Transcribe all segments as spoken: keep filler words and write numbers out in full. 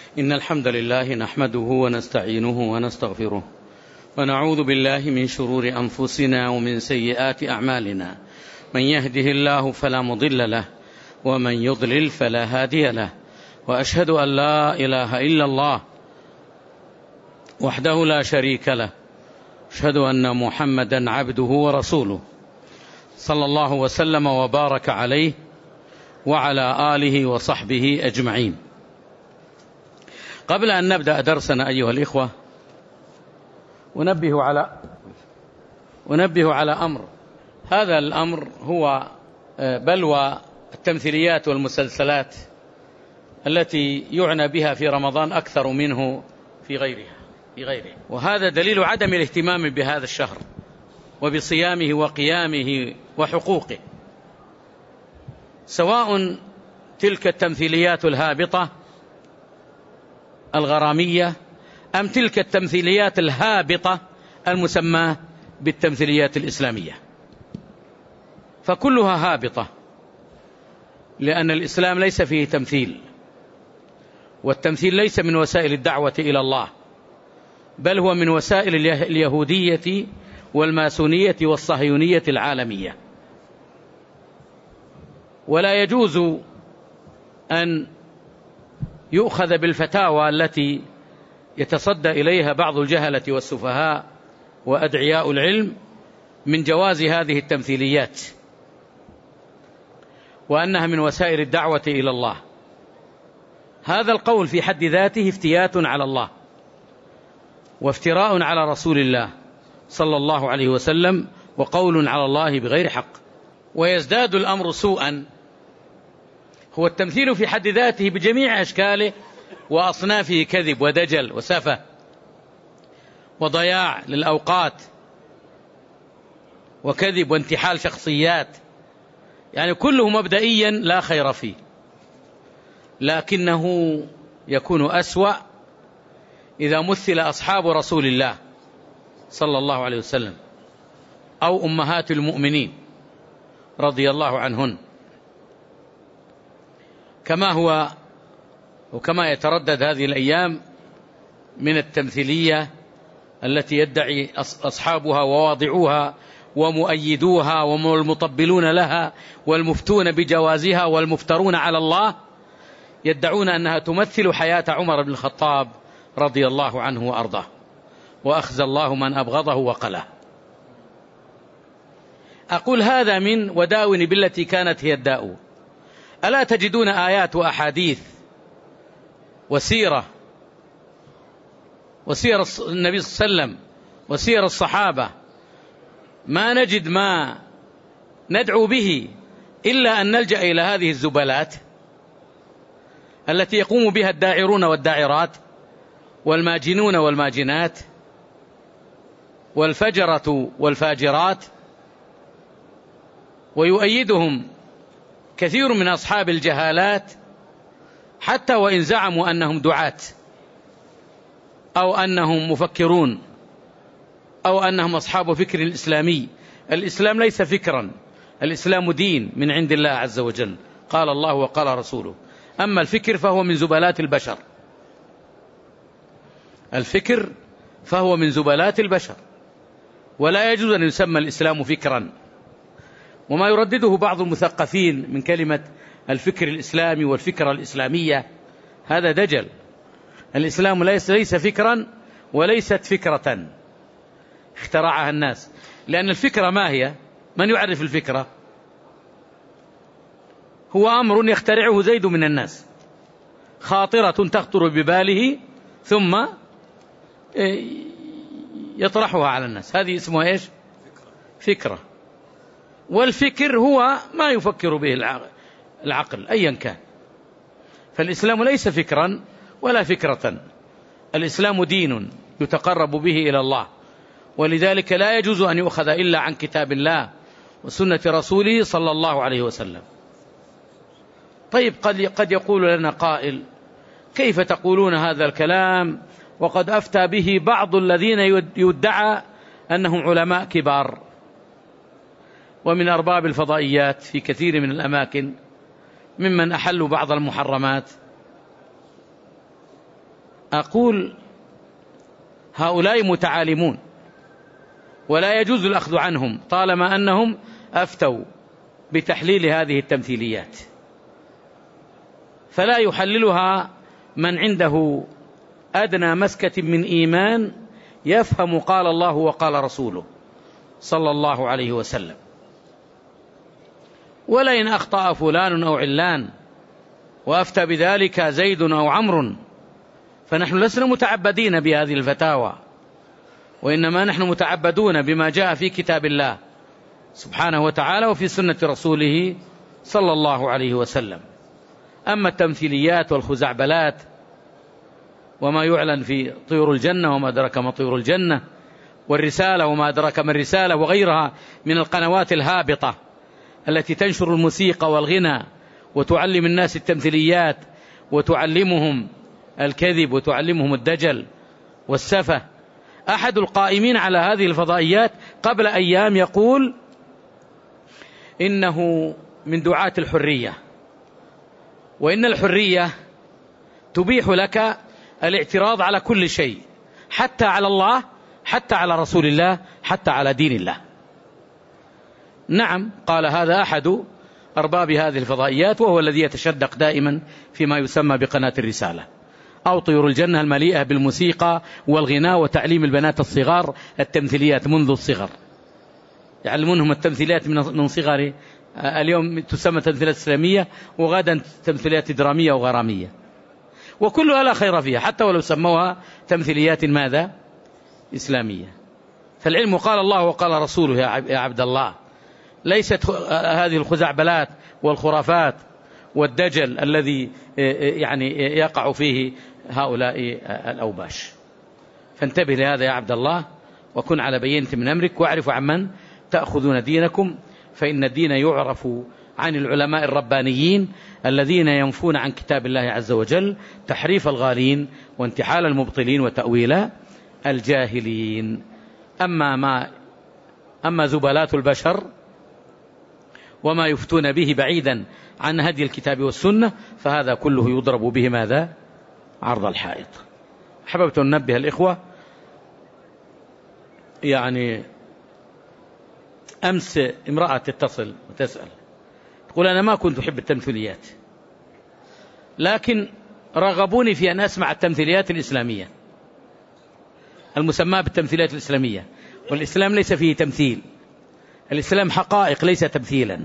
إن الحمد لله نحمده ونستعينه ونستغفره ونعوذ بالله من شرور أنفسنا ومن سيئات أعمالنا، من يهده الله فلا مضل له ومن يضلل فلا هادي له، وأشهد أن لا إله إلا الله وحده لا شريك له، أشهد أن محمدا عبده ورسوله صلى الله وسلم وبارك عليه وعلى آله وصحبه أجمعين. قبل أن نبدأ درسنا أيها الإخوة، أنبه على أنبه على أمر. هذا الأمر هو بلوى التمثيليات والمسلسلات التي يعنى بها في رمضان أكثر منه في غيرها في غيره، وهذا دليل عدم الاهتمام بهذا الشهر وبصيامه وقيامه وحقوقه، سواء تلك التمثيليات الهابطة الغرامية أم تلك التمثيليات الهابطة المسماة بالتمثيليات الإسلامية، فكلها هابطة، لأن الإسلام ليس فيه تمثيل، والتمثيل ليس من وسائل الدعوة إلى الله، بل هو من وسائل اليهودية والماسونية والصهيونية العالمية. ولا يجوز أن يؤخذ بالفتاوى التي يتصدى إليها بعض الجهلة والسفهاء وأدعياء العلم من جواز هذه التمثيليات، وأنها من وسائل الدعوة إلى الله. هذا القول في حد ذاته افتيات على الله وافتراء على رسول الله صلى الله عليه وسلم، وقول على الله بغير حق. ويزداد الأمر سوءا، هو التمثيل في حد ذاته بجميع أشكاله وأصنافه كذب ودجل وسفة وضياع للأوقات وكذب وانتحال شخصيات، يعني كله مبدئيا لا خير فيه، لكنه يكون أسوأ إذا مثل أصحاب رسول الله صلى الله عليه وسلم أو أمهات المؤمنين رضي الله عنهن، كما هو وكما يتردد هذه الأيام من التمثيلية التي يدعي أصحابها وواضعوها ومؤيدوها والمطبلون لها والمفتون بجوازها والمفترون على الله، يدعون أنها تمثل حياة عمر بن الخطاب رضي الله عنه وأرضاه، وأخزى الله من أبغضه وقله. أقول هذا من وداون بالتي كانت هي الداء. ألا تجدون آيات وأحاديث وسيرة وسير النبي صلى الله عليه وسلم وسير الصحابة ما نجد ما ندعو به إلا أن نلجأ إلى هذه الزبالات التي يقوم بها الداعرون والداعرات والماجنون والماجنات والفجرة والفاجرات، ويؤيدهم كثير من أصحاب الجهالات حتى وإن زعموا أنهم دعاة أو أنهم مفكرون أو أنهم أصحاب فكر الإسلامي. الإسلام ليس فكرا، الإسلام دين من عند الله عز وجل، قال الله وقال رسوله. أما الفكر فهو من زبالات البشر، الفكر فهو من زبالات البشر، ولا يجوز أن يسمى الإسلام فكرا. وما يردده بعض المثقفين من كلمة الفكر الإسلامي والفكرة الإسلامية هذا دجل. الإسلام ليس ليس فكرا وليست فكرة اخترعها الناس، لأن الفكرة ما هي؟ من يعرف الفكرة؟ هو أمر يخترعه زيد من الناس، خاطرة تخطر بباله ثم يطرحها على الناس، هذه اسمها إيش؟ فكرة. والفكر هو ما يفكر به العقل أيا كان. فالإسلام ليس فكرا ولا فكرة، الإسلام دين يتقرب به إلى الله، ولذلك لا يجوز أن يؤخذ إلا عن كتاب الله وسنة رسوله صلى الله عليه وسلم. طيب قد قد يقول لنا قائل: كيف تقولون هذا الكلام وقد أفتى به بعض الذين يدعى أنهم علماء كبار ومن أرباب الفضائيات في كثير من الأماكن ممن أحلوا بعض المحرمات؟ أقول هؤلاء متعالمون ولا يجوز الأخذ عنهم طالما أنهم أفتوا بتحليل هذه التمثيليات، فلا يحللها من عنده أدنى مسكة من إيمان يفهم قال الله وقال رسوله صلى الله عليه وسلم. ولئن أخطأ فلان أو علان وأفتى بذلك زيد أو عمرو، فنحن لسنا متعبدين بهذه الفتاوى، وإنما نحن متعبدون بما جاء في كتاب الله سبحانه وتعالى وفي سنة رسوله صلى الله عليه وسلم. أما التمثيليات والخزعبلات وما يعلن في طيور الجنة وما أدرك ما طيور الجنة، والرسالة وما أدرك ما الرسالة، وغيرها من القنوات الهابطة التي تنشر الموسيقى والغنى وتعلم الناس التمثيليات وتعلمهم الكذب وتعلمهم الدجل والسفة. أحد القائمين على هذه الفضائيات قبل أيام يقول إنه من دعاة الحرية، وإن الحرية تبيح لك الاعتراض على كل شيء، حتى على الله، حتى على رسول الله، حتى على دين الله. نعم، قال هذا أحد أرباب هذه الفضائيات، وهو الذي يتشدق دائما فيما يسمى بقناة الرسالة أو طيور الجنة المليئة بالموسيقى والغناء وتعليم البنات الصغار التمثيليات منذ الصغر، يعلمونهم التمثيليات من صغر. اليوم تسمى تمثيلات إسلامية، وغدا تمثيليات درامية وغرامية، وكلها لا خير فيها حتى ولو سموها تمثيليات ماذا؟ إسلامية. فالعلم قال الله وقال رسوله يا عبد الله، ليست هذه الخزعبلات والخرافات والدجل الذي يعني يقع فيه هؤلاء الأوباش. فانتبه لهذا يا عبد الله، وكن على بينة من أمرك، واعرفوا عمن تأخذون دينكم، فإن الدين يعرف عن العلماء الربانيين الذين ينفون عن كتاب الله عز وجل تحريف الغالين وانتحال المبطلين وتأويل الجاهلين. أما ما أما زبلات البشر وما يفتون به بعيدا عن هدي الكتاب والسنة، فهذا كله يضرب به ماذا؟ عرض الحائط. حببت أن ننبه الإخوة، يعني أمس امرأة تتصل وتسأل تقول أنا ما كنت أحب التمثيليات، لكن رغبوني في أن أسمع التمثيليات الإسلامية المسمى بالتمثيليات الإسلامية، والإسلام ليس فيه تمثيل، الإسلام حقائق ليس تمثيلا.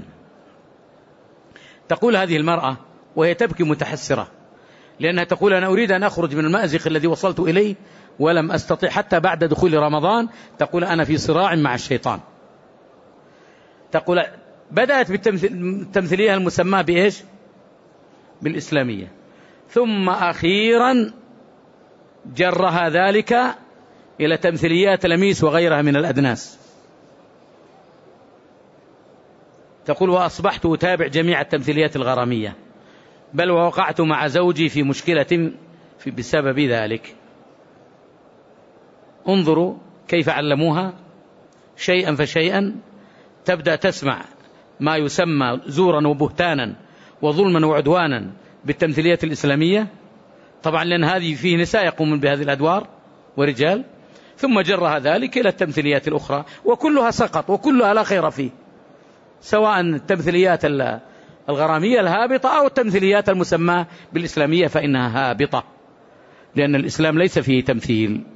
تقول هذه المرأة وهي تبكي متحسرة، لأنها تقول أنا أريد أن أخرج من المأزق الذي وصلت إليه ولم أستطيع حتى بعد دخول رمضان. تقول أنا في صراع مع الشيطان. تقول بدأت بالتمثيلية المسمى بإيش؟ بالإسلامية، ثم أخيرا جرها ذلك إلى تمثيليات لميس وغيرها من الأدناس. تقول وأصبحت أتابع جميع التمثيليات الغرامية، بل ووقعت مع زوجي في مشكلة في بسبب ذلك. انظروا كيف علموها شيئا فشيئا. تبدأ تسمع ما يسمى زورا وبهتانا وظلما وعدوانا بالتمثيليات الإسلامية، طبعا لأن هذه فيه نساء يقومون بهذه الأدوار ورجال، ثم جرها ذلك إلى التمثيليات الأخرى، وكلها سقط وكلها لا خير فيه، سواء التمثيليات الغرامية الهابطة أو التمثيليات المسمى بالإسلامية، فإنها هابطة، لأن الإسلام ليس فيه تمثيل.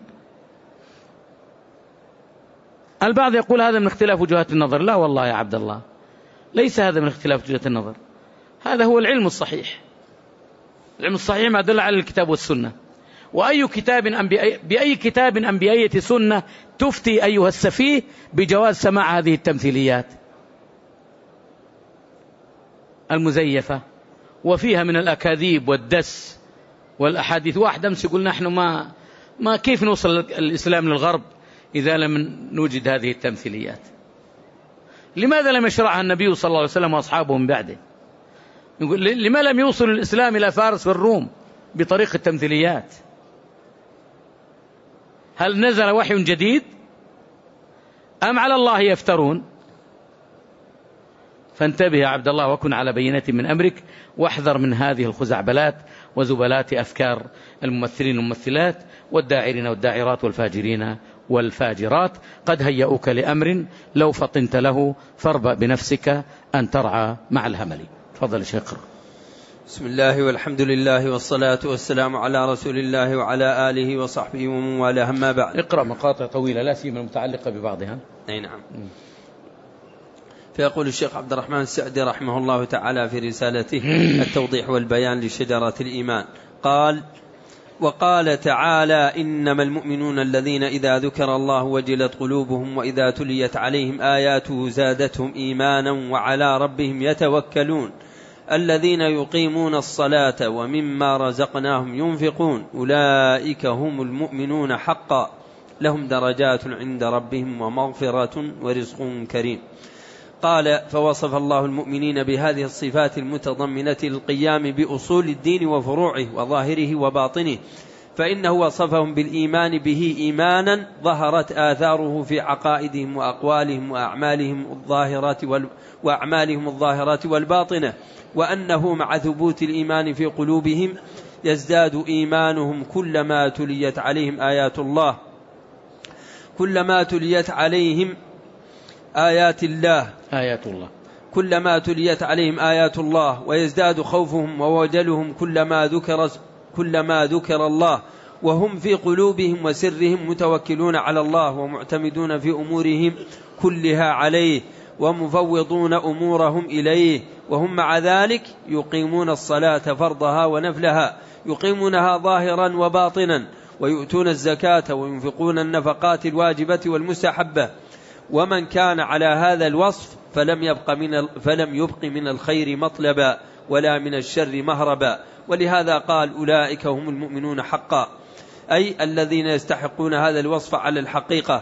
البعض يقول هذا من اختلاف وجهات النظر. لا والله يا عبد الله، ليس هذا من اختلاف وجهات النظر، هذا هو العلم الصحيح. العلم الصحيح ما دل على الكتاب والسنة. وأي كتاب أم بأي, بأي كتاب أم بأي سنة تفتي أيها السفيه بجواز سماع هذه التمثيليات المزيفة وفيها من الأكاذيب والدس والأحاديث؟ واحد أمس يقول نحن ما ما كيف نوصل الإسلام للغرب إذا لم نوجد هذه التمثيليات؟ لماذا لم يشرعها النبي صلى الله عليه وسلم وأصحابه من بعده؟ يقول لما لم يوصل الإسلام إلى فارس والروم بطريق التمثيليات؟ هل نزل وحي جديد أم على الله يفترون؟ فانتبه يا عبد الله، وكن على بينة من أمرك، واحذر من هذه الخزعبلات وزبلات أفكار الممثلين والممثلات والداعرين والداعرات والفاجرين والفاجرات. قد هيئوك لأمر لو فطنت له فاربأ بنفسك أن ترعى مع الهمل. تفضل شيخ. بسم الله والحمد لله والصلاة والسلام على رسول الله وعلى آله وصحبه ومن والاه، أما بعد. اقرأ مقاطع طويلة لا سيما المتعلقة ببعضها. أي نعم. فيقول الشيخ عبد الرحمن السعدي رحمه الله تعالى في رسالته التوضيح والبيان لشجرة الإيمان قال: وقال تعالى: إنما المؤمنون الذين إذا ذكر الله وجلت قلوبهم وإذا تليت عليهم آياته زادتهم إيمانا وعلى ربهم يتوكلون الذين يقيمون الصلاة ومما رزقناهم ينفقون أولئك هم المؤمنون حقا لهم درجات عند ربهم ومغفرة ورزق كريم. قال: فوصف الله المؤمنين بهذه الصفات المتضمنة للقيام بأصول الدين وفروعه وظاهره وباطنه، فإنه وصفهم بالإيمان به إيمانا ظهرت آثاره في عقائدهم وأقوالهم وأعمالهم الظاهرة وأعمالهم الظاهرة والباطنة، وأنه مع ثبوت الإيمان في قلوبهم يزداد إيمانهم كلما تليت عليهم آيات الله كلما تليت عليهم آيات الله آيات الله كلما تليت عليهم آيات الله ويزداد خوفهم ووجلهم كلما ذكر كلما ذكر الله، وهم في قلوبهم وسرهم متوكلون على الله ومعتمدون في أمورهم كلها عليه ومفوضون أمورهم إليه، وهم مع ذلك يقيمون الصلاة فرضها ونفلها، يقيمونها ظاهرا وباطنا، ويؤتون الزكاة وينفقون النفقات الواجبة والمستحبة. ومن كان على هذا الوصف فلم يبق من فلم يبق من الخير مطلبا ولا من الشر مهربا. ولهذا قال: أولئك هم المؤمنون حقا، أي الذين يستحقون هذا الوصف على الحقيقة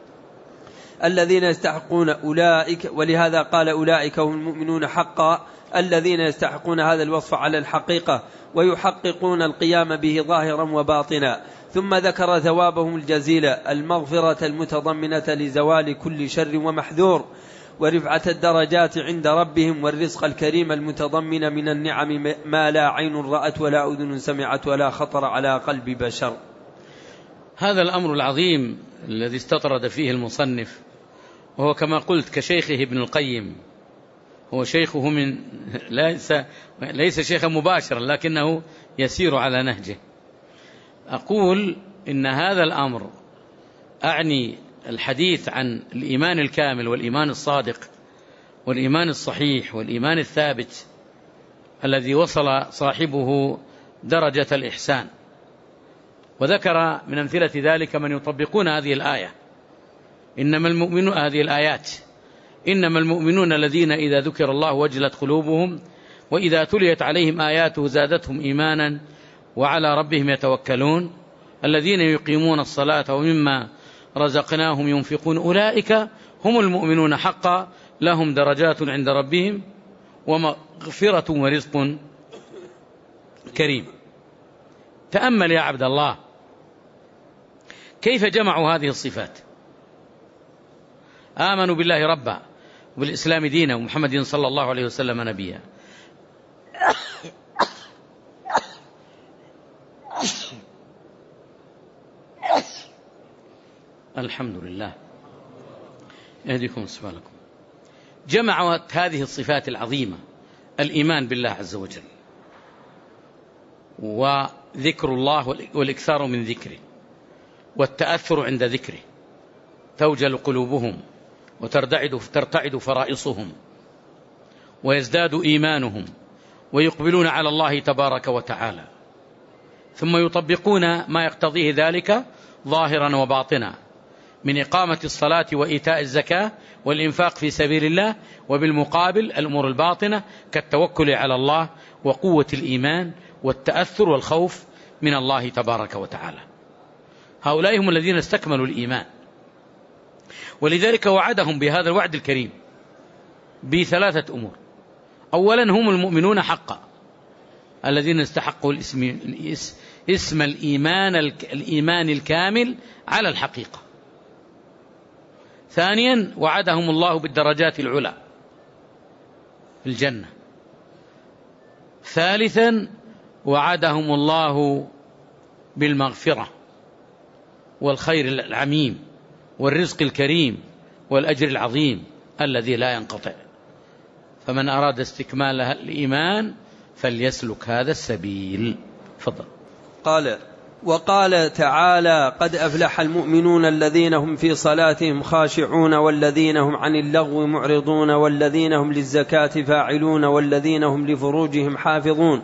الذين يستحقون أولئك ولهذا قال: أولئك هم المؤمنون حقا الذين يستحقون هذا الوصف على الحقيقة ويحققون القيام به ظاهرا وباطنا. ثم ذكر ثوابهم الجزيل المغفرة المتضمنة لزوال كل شر ومحذور، ورفعة الدرجات عند ربهم، والرزق الكريم المتضمن من النعم ما لا عين رأت ولا أذن سمعت ولا خطر على قلب بشر. هذا الأمر العظيم الذي استطرد فيه المصنف، وهو كما قلت كشيخه ابن القيم، هو شيخه من ليس, ليس شيخا مباشرا لكنه يسير على نهجه. أقول إن هذا الأمر أعني الحديث عن الإيمان الكامل والإيمان الصادق والإيمان الصحيح والإيمان الثابت الذي وصل صاحبه درجة الإحسان. وذكر من أمثلة ذلك من يطبقون هذه الآية إنما المؤمنون هذه الآيات إنما المؤمنون الذين إذا ذكر الله وجلت قلوبهم وإذا تليت عليهم آياته زادتهم إيمانا وعلى ربهم يتوكلون الذين يقيمون الصلاة ومما رزقناهم ينفقون أولئك هم المؤمنون حقا لهم درجات عند ربهم ومغفرة ورزق كريم. تأمل يا عبد الله كيف جمعوا هذه الصفات. آمنوا بالله ربا وبالإسلام دينا ومحمد صلى الله عليه وسلم نبيا. الحمد لله يهديكم سبالكم. جمعت هذه الصفات العظيمة الإيمان بالله عز وجل وذكر الله والإكثار من ذكره والتأثر عند ذكره، توجل قلوبهم وترتعد ترتعد فرائصهم ويزداد إيمانهم ويقبلون على الله تبارك وتعالى، ثم يطبقون ما يقتضيه ذلك ظاهرا وباطنا من إقامة الصلاة وإيتاء الزكاة والإنفاق في سبيل الله، وبالمقابل الأمور الباطنة كالتوكل على الله وقوة الإيمان والتأثر والخوف من الله تبارك وتعالى. هؤلاء هم الذين استكملوا الإيمان، ولذلك وعدهم بهذا الوعد الكريم بثلاثة أمور. أولا هم المؤمنون حقا الذين استحقوا الاسم, اسم الإيمان, الإيمان الكامل على الحقيقة. ثانيا وعدهم الله بالدرجات العلى في الجنة. ثالثا وعدهم الله بالمغفرة والخير العميم والرزق الكريم والأجر العظيم الذي لا ينقطع. فمن أراد استكمال الإيمان فليسلك هذا السبيل. فضل. قال: وقال تعالى: قد أفلح المؤمنون الذين هم في صلاتهم خاشعون والذين هم عن اللغو معرضون والذين هم للزكاة فاعلون والذين هم لفروجهم حافظون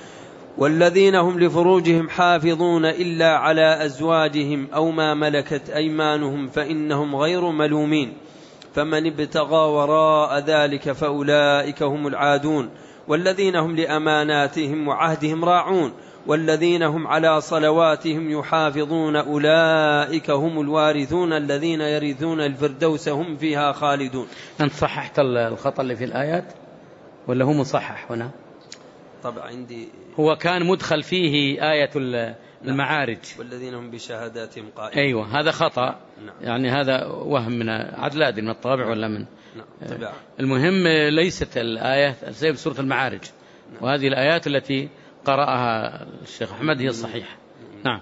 والذين هم لفروجهم حافظون إلا على أزواجهم أو ما ملكت أيمانهم فإنهم غير ملومين، فمن ابتغى وراء ذلك فأولئك هم العادون، والذين هم لأماناتهم وعهدهم راعون والذين هم على صلواتهم يحافظون أولئك هم الوارثون الذين يرثون الفردوس هم فيها خالدون. أنت صححت الخطأ اللي في الآيات ولا هو مصحح هنا؟ طبعا عندي هو كان مدخل فيه آية المعارج والذين هم بشهاداتهم قائمون. أيوة هذا خطأ. نعم. يعني هذا وهم من عدلاد من الطابع ولا من نعم. المهم ليست الآية زي سورة المعارج. نعم. وهذه الآيات التي قرأها الشيخ أحمد هي الصحيحة. نعم.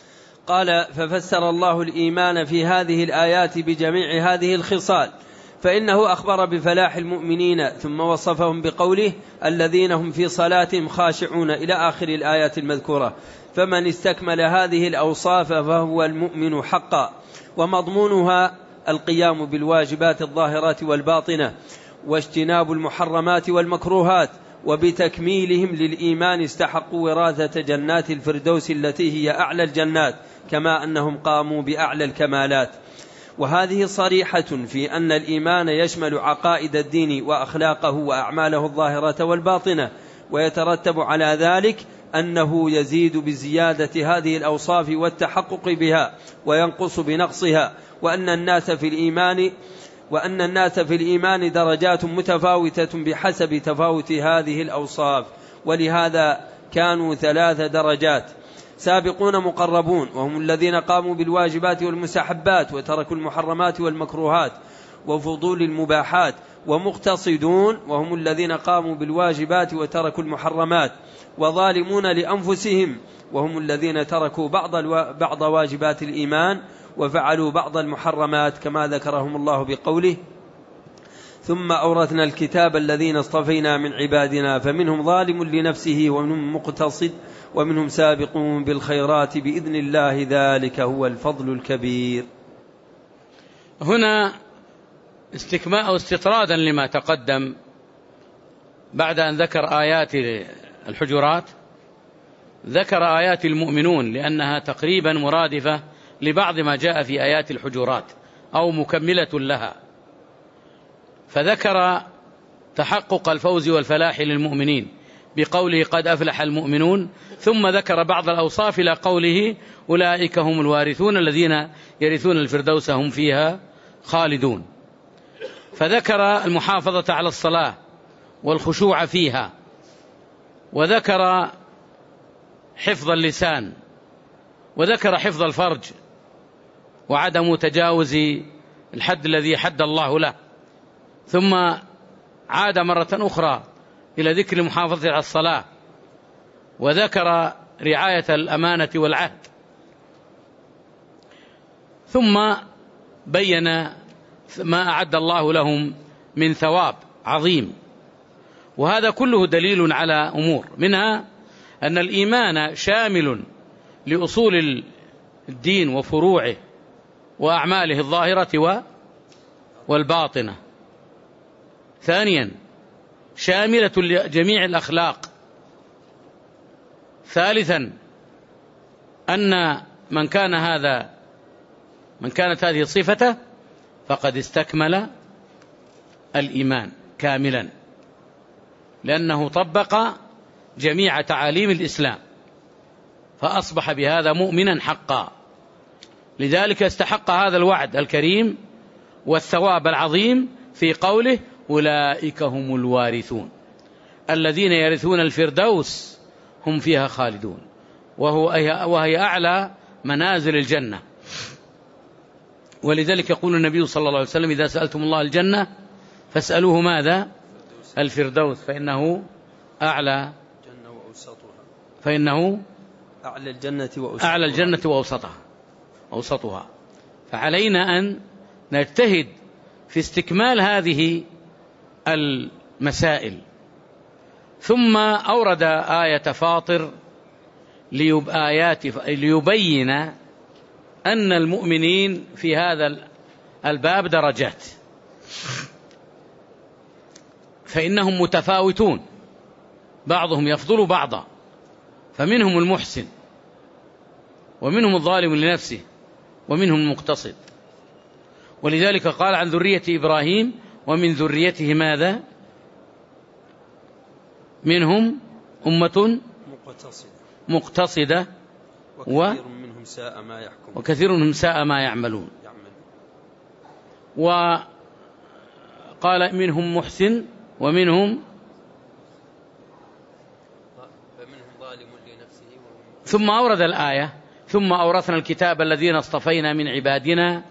قال: ففسر الله الإيمان في هذه الآيات بجميع هذه الخصال، فإنه أخبر بفلاح المؤمنين ثم وصفهم بقوله: الذين هم في صلاتهم خاشعون إلى آخر الآيات المذكورة. فمن استكمل هذه الأوصاف فهو المؤمن حقا، ومضمونها القيام بالواجبات الظاهرات والباطنة واجتناب المحرمات والمكروهات، وبتكميلهم للإيمان استحقوا وراثة جنات الفردوس التي هي أعلى الجنات، كما أنهم قاموا بأعلى الكمالات. وهذه صريحة في أن الإيمان يشمل عقائد الدين وأخلاقه وأعماله الظاهرة والباطنة، ويترتب على ذلك أنه يزيد بزيادة هذه الأوصاف والتحقق بها، وينقص بنقصها، وأن الناس في الإيمان وأن الناس في الإيمان درجات متفاوتة بحسب تفاوت هذه الأوصاف، ولهذا كانوا ثلاث درجات: سابقون مقربون وهم الذين قاموا بالواجبات والمستحبات وتركوا المحرمات والمكروهات وفضول المباحات، ومقتصدون وهم الذين قاموا بالواجبات وتركوا المحرمات، وظالمون لأنفسهم وهم الذين تركوا بعض, الو... بعض واجبات الإيمان وفعلوا بعض المحرمات، كما ذكرهم الله بقوله: ثم أورثنا الكتاب الذين اصطفينا من عبادنا فمنهم ظالم لنفسه ومنهم مقتصد ومنهم سابق بالخيرات بإذن الله ذلك هو الفضل الكبير. هنا استكماء أو استطرادا لما تقدم بعد أن ذكر آيات الحجرات ذكر آيات المؤمنون، لأنها تقريبا مرادفة لبعض ما جاء في آيات الحجرات أو مكملة لها، فذكر تحقق الفوز والفلاح للمؤمنين بقوله: قد أفلح المؤمنون، ثم ذكر بعض الأوصاف إلى قوله: أولئك هم الوارثون الذين يرثون الفردوس هم فيها خالدون. فذكر المحافظة على الصلاة والخشوع فيها، وذكر حفظ اللسان، وذكر حفظ الفرج وعدم تجاوز الحد الذي حد الله له، ثم عاد مرة أخرى إلى ذكر المحافظة على الصلاة، وذكر رعاية الأمانة والعهد، ثم بين ما أعد الله لهم من ثواب عظيم. وهذا كله دليل على أمور، منها أن الإيمان شامل لأصول الدين وفروعه وأعماله الظاهرة والباطنة. ثانيا شاملة لجميع الأخلاق. ثالثا أن من كان هذا من كانت هذه صفته فقد استكمل الإيمان كاملا، لأنه طبق جميع تعاليم الإسلام فأصبح بهذا مؤمنا حقا. لذلك استحق هذا الوعد الكريم والثواب العظيم في قوله: أولئك هم الوارثون الذين يرثون الفردوس هم فيها خالدون، وهو وهي أعلى منازل الجنة. ولذلك يقول النبي صلى الله عليه وسلم: إذا سألتم الله الجنة فاسألوه ماذا؟ الفردوس، فإنه أعلى فإنه أعلى الجنة وأوسطها, أعلى الجنة وأوسطها أوسطها. فعلينا أن نجتهد في استكمال هذه المسائل. ثم أورد آية فاطر آيات ليبين أن المؤمنين في هذا الباب درجات، فإنهم متفاوتون، بعضهم يفضل بعضا، فمنهم المحسن ومنهم الظالم لنفسه ومنهم المقتصد. ولذلك قال عن ذرية إبراهيم ومن ذريته ماذا؟ منهم أمة مقتصدة وكثير منهم ساء ما يحكمون وكثير منهم ساء ما يعملون. وقال منهم محسن ومنهم ظالم لنفسه. ثم أورد الآية ثم أورثنا الكتاب الذين اصطفينا من عبادنا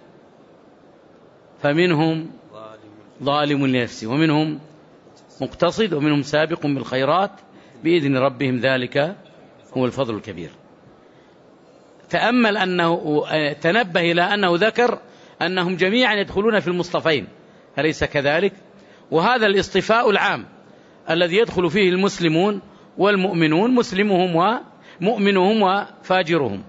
فمنهم ظالم لنفسه ومنهم مقتصد ومنهم سابق بالخيرات بإذن ربهم، ذلك هو الفضل الكبير. تأمل أنه تنبه إلى أنه ذكر أنهم جميعا يدخلون في المصطفين، أليس كذلك؟ وهذا الاصطفاء العام الذي يدخل فيه المسلمون والمؤمنون، مسلمهم ومؤمنهم وفاجرهم.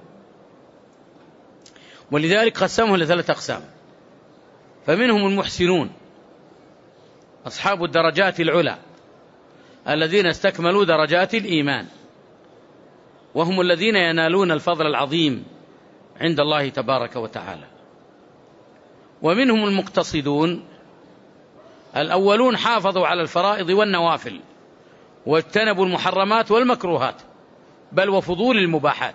ولذلك قسمهم لثلاث أقسام، فمنهم المحسنون أصحاب الدرجات العلى الذين استكملوا درجات الإيمان، وهم الذين ينالون الفضل العظيم عند الله تبارك وتعالى. ومنهم المقتصدون، الأولون حافظوا على الفرائض والنوافل واجتنبوا المحرمات والمكروهات بل وفضول المباحات.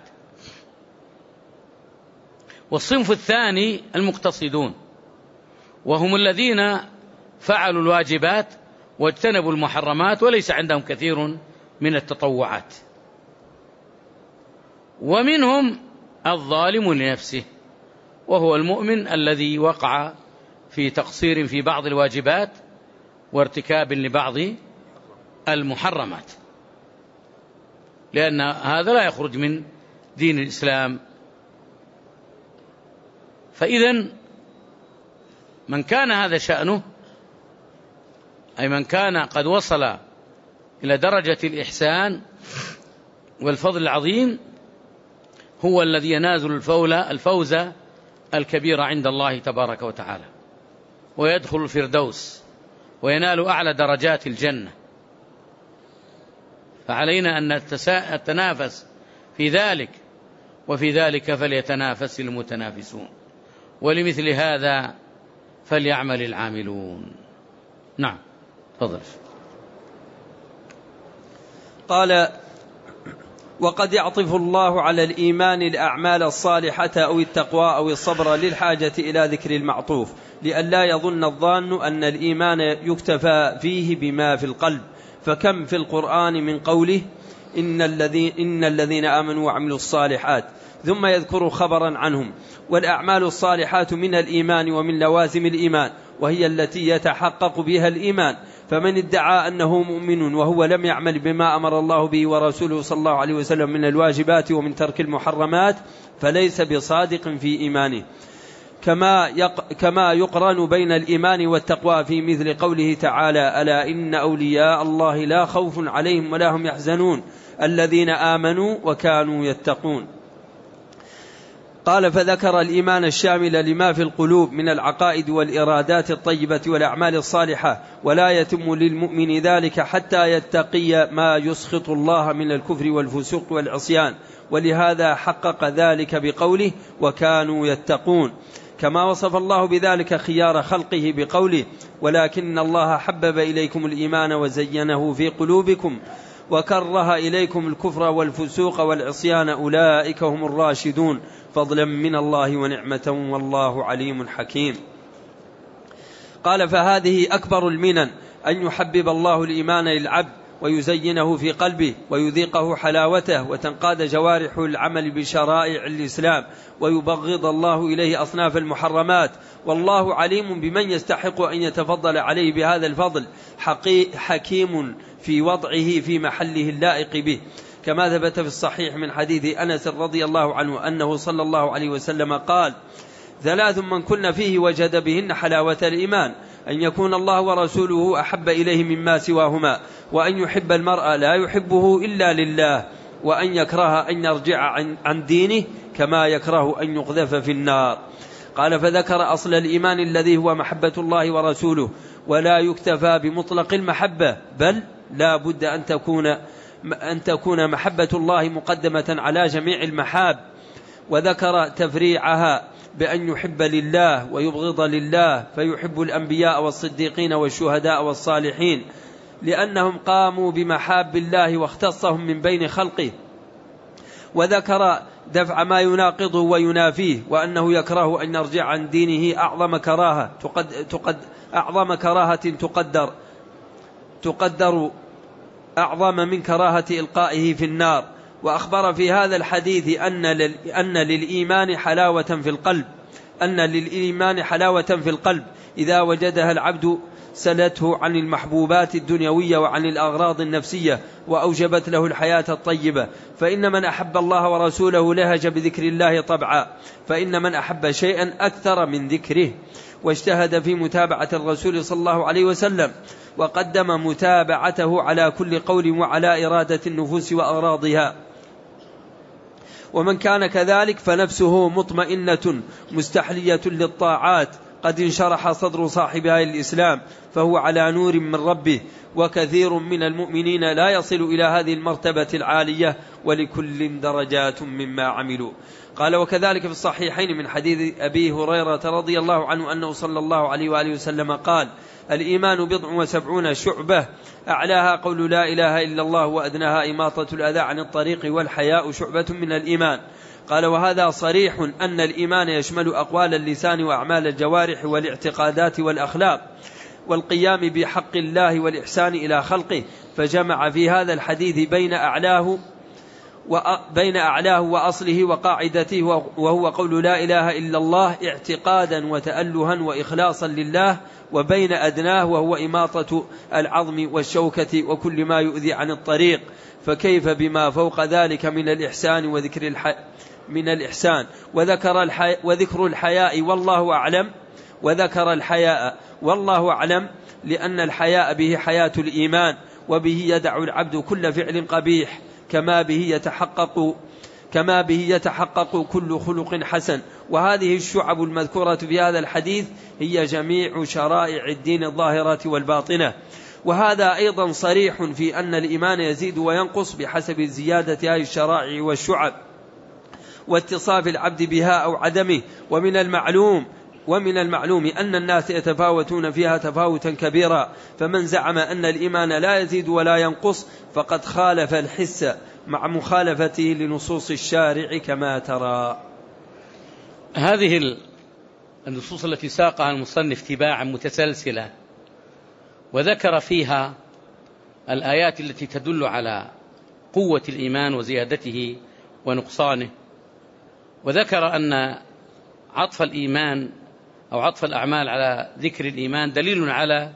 والصنف الثاني المقتصدون، وهم الذين فعلوا الواجبات واجتنبوا المحرمات وليس عندهم كثير من التطوعات. ومنهم الظالم لنفسه، وهو المؤمن الذي وقع في تقصير في بعض الواجبات وارتكاب لبعض المحرمات، لأن هذا لا يخرج من دين الإسلام. فإذن من كان هذا شأنه، أي من كان قد وصل إلى درجة الإحسان والفضل العظيم، هو الذي ينازل الفوز الكبير عند الله تبارك وتعالى ويدخل الفردوس وينال أعلى درجات الجنة. فعلينا أن نتنافس في ذلك، وفي ذلك فليتنافس المتنافسون، ولمثل هذا فليعمل العاملون. نعم تفضل. قال: وقد يعطف الله على الإيمان الأعمال الصالحة أو التقوى أو الصبر للحاجة إلى ذكر المعطوف، لئلا يظن الظان أن الإيمان يكتفى فيه بما في القلب، فكم في القرآن من قوله إن الذين, إن الذين آمنوا وعملوا الصالحات، ثم يذكر خبرا عنهم. والأعمال الصالحات من الإيمان ومن لوازم الإيمان، وهي التي يتحقق بها الإيمان. فمن ادعى أنه مؤمن وهو لم يعمل بما أمر الله به ورسوله صلى الله عليه وسلم من الواجبات ومن ترك المحرمات فليس بصادق في إيمانه. كما يق كما يقرن بين الإيمان والتقوى في مثل قوله تعالى: ألا إن أولياء الله لا خوف عليهم ولا هم يحزنون الذين آمنوا وكانوا يتقون. قال: فذكر الإيمان الشامل لما في القلوب من العقائد والإرادات الطيبة والأعمال الصالحة، ولا يتم للمؤمن ذلك حتى يتقي ما يسخط الله من الكفر والفسوق والعصيان، ولهذا حقق ذلك بقوله: وكانوا يتقون. كما وصف الله بذلك خيار خلقه بقوله: ولكن الله حبب إليكم الإيمان وزينه في قلوبكم وكره إليكم الكفر والفسوق والعصيان أولئك هم الراشدون فضلا من الله ونعمة والله عليم حكيم. قال: فهذه أكبر المنن أن يحبب الله الإيمان للعبد ويزينه في قلبه ويذيقه حلاوته وتنقاد جوارحه العمل بشرائع الإسلام، ويبغض الله إليه أصناف المحرمات. والله عليم بمن يستحق أن يتفضل عليه بهذا الفضل، حكيم في وضعه في محله اللائق به. كما ثبت في الصحيح من حديث أنس رضي الله عنه أنه صلى الله عليه وسلم قال: ثلاث من كن فيه وجد بهن حلاوة الإيمان: أن يكون الله ورسوله أحب إليه مما سواهما، وأن يحب المرء لا يحبه إلا لله، وأن يكره أن يرجع عن دينه كما يكره أن يقذف في النار. قال: فذكر أصل الإيمان الذي هو محبة الله ورسوله، ولا يكتفى بمطلق المحبة، بل لا بد أن تكون أن تكون محبة الله مقدمة على جميع المحاب. وذكر تفريعها بأن يحب لله ويبغض لله، فيحب الأنبياء والصديقين والشهداء والصالحين لأنهم قاموا بمحاب الله واختصهم من بين خلقه. وذكر دفع ما يناقضه وينافيه، وأنه يكره أن يرجع عن دينه أعظم كراهة تقد تقد أعظم كراهة تقدر تقدر أعظم من كراهة إلقائه في النار. وأخبر في هذا الحديث أن أن للإيمان حلاوة في القلب أن للإيمان حلاوة في القلب إذا وجدها العبد سلته عن المحبوبات الدنيوية وعن الأغراض النفسية، وأوجبت له الحياة الطيبة. فإن من أحب الله ورسوله لهج بذكر الله طبعا، فإن من أحب شيئا أكثر من ذكره. واجتهد في متابعة الرسول صلى الله عليه وسلم، وقدم متابعته على كل قول وعلى إرادة النفوس وأغراضها. ومن كان كذلك فنفسه مطمئنة مستحلية للطاعات، قد انشرح صدر صاحبها الإسلام، فهو على نور من ربه. وكثير من المؤمنين لا يصل إلى هذه المرتبة العالية، ولكل درجات مما عملوا. قال: وكذلك في الصحيحين من حديث أبي هريرة رضي الله عنه أنه صلى الله عليه وآله وسلم قال: الإيمان بضع وسبعون شعبة، أعلاها قول لا إله إلا الله، وأدناها إماطة الأذى عن الطريق، والحياء شعبة من الإيمان. قال: وهذا صريح أن الإيمان يشمل أقوال اللسان وأعمال الجوارح والاعتقادات والأخلاق، والقيام بحق الله والإحسان إلى خلقه. فجمع في هذا الحديث بين أعلاه وبين أعلاه وأصله وقاعدته، وهو قول لا إله إلا الله اعتقادا وتألها وإخلاصا لله، وبين أدناه وهو إماطة العظم والشوكة وكل ما يؤذي عن الطريق. فكيف بما فوق ذلك من الإحسان وذكر الح... من الإحسان. وذكر الحي... وذكر الحياء والله أعلم وذكر الحياء والله أعلم لأن الحياء به حياة الإيمان، وبه يدع العبد كل فعل قبيح، كما به يتحقق كما به يتحقق كل خلق حسن. وهذه الشعب المذكورة في هذا الحديث هي جميع شرائع الدين الظاهرة والباطنة. وهذا أيضا صريح في أن الإيمان يزيد وينقص بحسب زيادة هذه الشرائع والشعب واتصاف العبد بها أو عدمه. ومن المعلوم ومن المعلوم أن الناس يتفاوتون فيها تفاوتا كبيرا، فمن زعم أن الإيمان لا يزيد ولا ينقص فقد خالف الحس مع مخالفته لنصوص الشارع كما ترى. هذه النصوص التي ساقها المصنف تباعا متسلسلة، وذكر فيها الآيات التي تدل على قوة الإيمان وزيادته ونقصانه، وذكر أن عطف الإيمان أو عطف الأعمال على ذكر الإيمان دليل على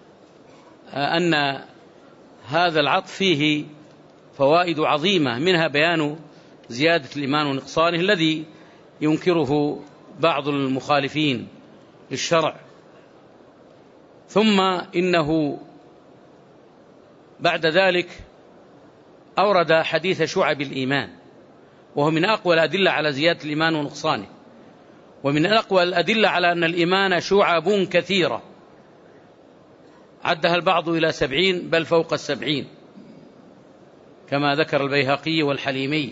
أن هذا العطف فيه فوائد عظيمة، منها بيان زيادة الإيمان ونقصانه الذي ينكره بعض المخالفين للشرع. ثم إنه بعد ذلك أورد حديث شعب الإيمان، وهو من أقوى الأدلة على زيادة الإيمان ونقصانه، ومن أقوى الأدلة على أن الإيمان شعب كثيرة عدها البعض إلى سبعين بل فوق السبعين، كما ذكر البيهقي والحليمي.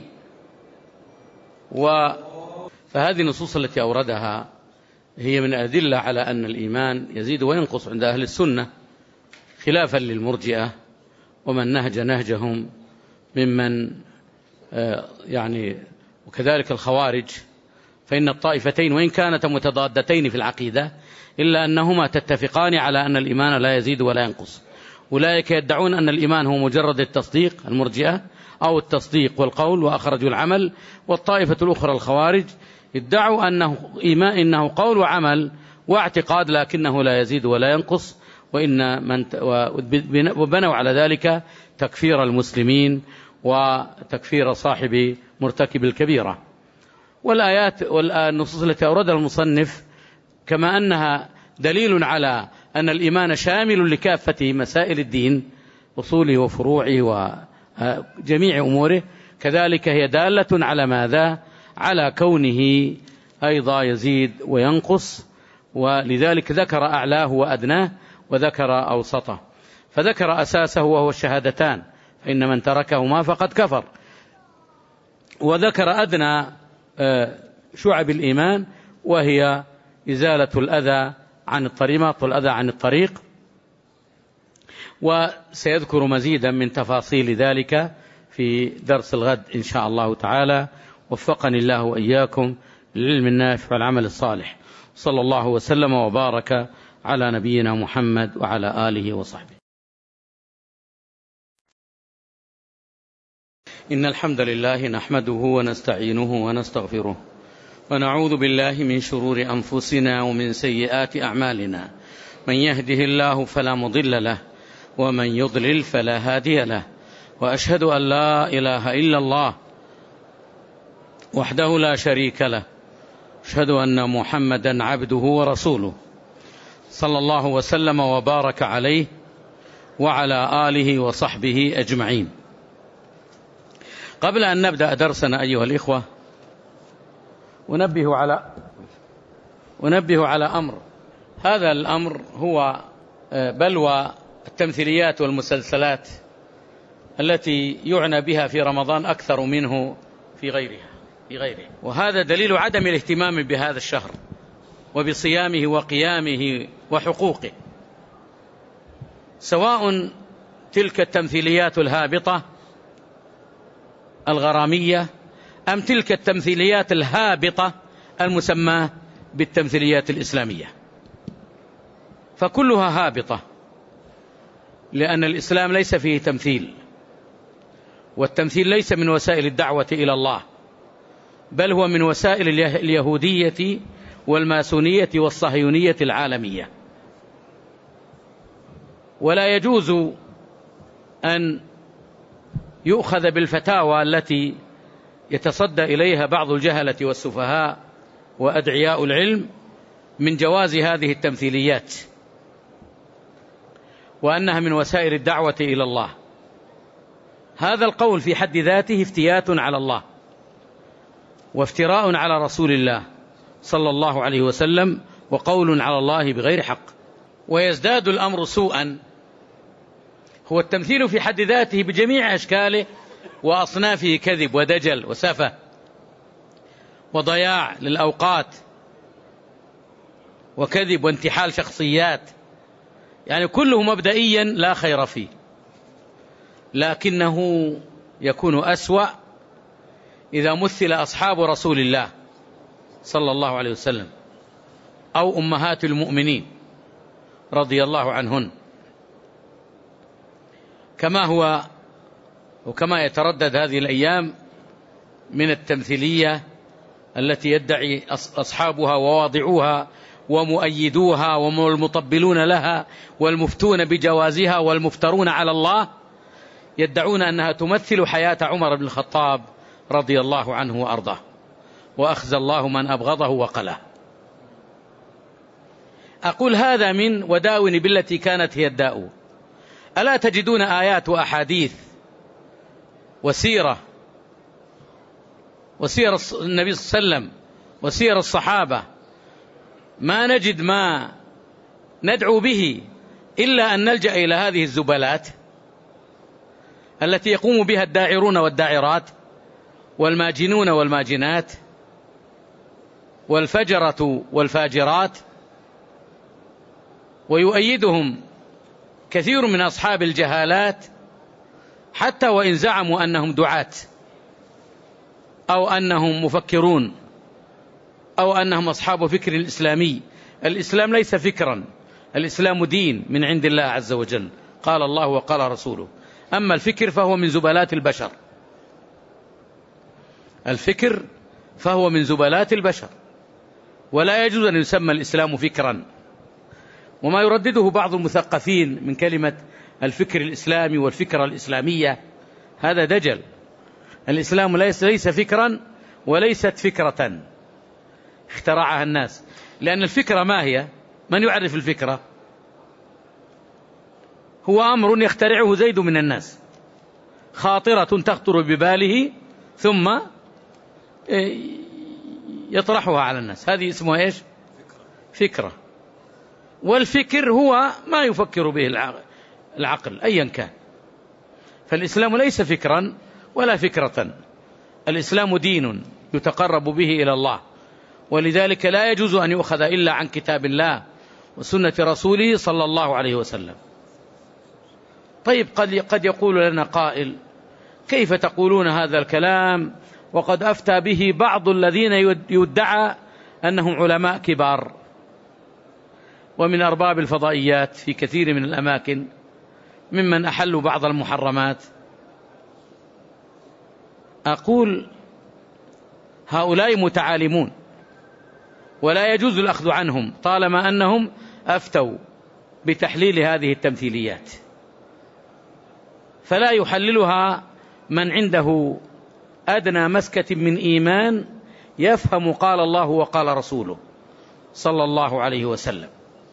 فهذه النصوص التي أوردها هي من الأدلة على أن الإيمان يزيد وينقص عند أهل السنة، خلافا للمرجئة ومن نهج نهجهم ممن يعني وكذلك الخوارج. فإن الطائفتين وإن كانتا متضادتين في العقيدة إلا أنهما تتفقان على أن الإيمان لا يزيد ولا ينقص. أولئك يدعون أن الإيمان هو مجرد التصديق، المرجئة، أو التصديق والقول وأخرجوا العمل. والطائفة الأخرى الخوارج ادعوا أنه إيمان إنه قول وعمل واعتقاد لكنه لا يزيد ولا ينقص، وإن من وبنوا على ذلك تكفير المسلمين وتكفير صاحب مرتكب الكبيرة. والآيات والنصوص التي أوردها المصنف كما أنها دليل على أن الإيمان شامل لكافة مسائل الدين أصوله وفروعه وجميع أموره، كذلك هي دالة على ماذا؟ على كونه أيضا يزيد وينقص، ولذلك ذكر أعلاه وأدناه وذكر أوسطه، فذكر أساسه وهو الشهادتان، فإن من تركهما فقد كفر، وذكر أدنى شعب الإيمان وهي إزالة الأذى عن الطريق والأذى عن الطريق، وسيذكر مزيدا من تفاصيل ذلك في درس الغد إن شاء الله تعالى. وفقني الله وإياكم للعلم النافع والعمل الصالح. صلى الله وسلم وبارك على نبينا محمد وعلى آله وصحبه. إن الحمد لله نحمده ونستعينه ونستغفره، ونعوذ بالله من شرور أنفسنا ومن سيئات أعمالنا، من يهده الله فلا مضل له ومن يضلل فلا هادي له، وأشهد أن لا إله إلا الله وحده لا شريك له، أشهد أن محمدا عبده ورسوله، صلى الله وسلم وبارك عليه وعلى آله وصحبه أجمعين. قبل أن نبدأ درسنا أيها الإخوة، أنبه على أنبه على أمر. هذا الأمر هو بلوى التمثيليات والمسلسلات التي يعنى بها في رمضان أكثر منه في غيرها في غيره وهذا دليل عدم الاهتمام بهذا الشهر وبصيامه وقيامه وحقوقه، سواء تلك التمثيليات الهابطة الغرامية أم تلك التمثيليات الهابطة المسماة بالتمثيليات الإسلامية، فكلها هابطة، لأن الإسلام ليس فيه تمثيل، والتمثيل ليس من وسائل الدعوة إلى الله، بل هو من وسائل اليهودية والماسونية والصهيونية العالمية. ولا يجوز أن يؤخذ بالفتاوى التي يتصدى إليها بعض الجهلة والسفهاء وأدعياء العلم من جواز هذه التمثيليات، وأنها من وسائل الدعوة إلى الله. هذا القول في حد ذاته افتيات على الله وافتراء على رسول الله صلى الله عليه وسلم، وقول على الله بغير حق. ويزداد الأمر سوءا هو التمثيل في حد ذاته بجميع أشكاله وأصنافه، كذب ودجل وسفة وضياع للأوقات وكذب وانتحال شخصيات، يعني كله مبدئيا لا خير فيه، لكنه يكون أسوأ إذا مثل أصحاب رسول الله صلى الله عليه وسلم أو أمهات المؤمنين رضي الله عنهن، كما هو وكما يتردد هذه الأيام من التمثيلية التي يدعي أصحابها وواضعوها ومؤيدوها والمطبلون لها والمفتون بجوازها والمفترون على الله، يدعون أنها تمثل حياة عمر بن الخطاب رضي الله عنه وأرضاه، وأخزى الله من أبغضه وقله. أقول هذا من وداون بالتي كانت هي الداء. ألا تجدون آيات وأحاديث وسيرة وسير النبي صلى الله عليه وسلم وسير الصحابة ما نجد ما ندعو به إلا أن نلجأ إلى هذه الزبالات التي يقوم بها الداعرون والداعرات والماجنون والماجنات والفجرة والفاجرات، ويؤيدهم كثير من أصحاب الجهالات حتى وإن زعموا أنهم دعاة أو أنهم مفكرون أو أنهم أصحاب فكر إسلامي. الإسلام ليس فكرا، الإسلام دين من عند الله عز وجل، قال الله وقال رسوله. أما الفكر فهو من زبالات البشر، الفكر فهو من زبالات البشر، ولا يجوز أن يسمى الإسلام فكرا. وما يردده بعض المثقفين من كلمة الفكر الإسلامي والفكرة الإسلامية هذا دجل الإسلام ليس ليس فكرا وليست فكرة اخترعها الناس. لأن الفكرة ما هي؟ من يعرف الفكرة؟ هو أمر يخترعه زيد من الناس، خاطرة تخطر بباله ثم يطرحها على الناس، هذه اسمها إيش؟ فكرة. والفكر هو ما يفكر به العقل أيا كان. فالإسلام ليس فكرا ولا فكرة، الإسلام دين يتقرب به إلى الله، ولذلك لا يجوز أن يؤخذ إلا عن كتاب الله وسنة رسوله صلى الله عليه وسلم. طيب قد قد يقول لنا قائل: كيف تقولون هذا الكلام وقد أفتى به بعض الذين يدعى أنهم علماء كبار ومن أرباب الفضائيات في كثير من الأماكن ممن أحلوا بعض المحرمات؟ أقول: هؤلاء متعالمون ولا يجوز الأخذ عنهم طالما أنهم أفتوا بتحليل هذه التمثيليات، فلا يحللها من عنده أدنى مسكة من إيمان يفهم قال الله وقال رسوله صلى الله عليه وسلم.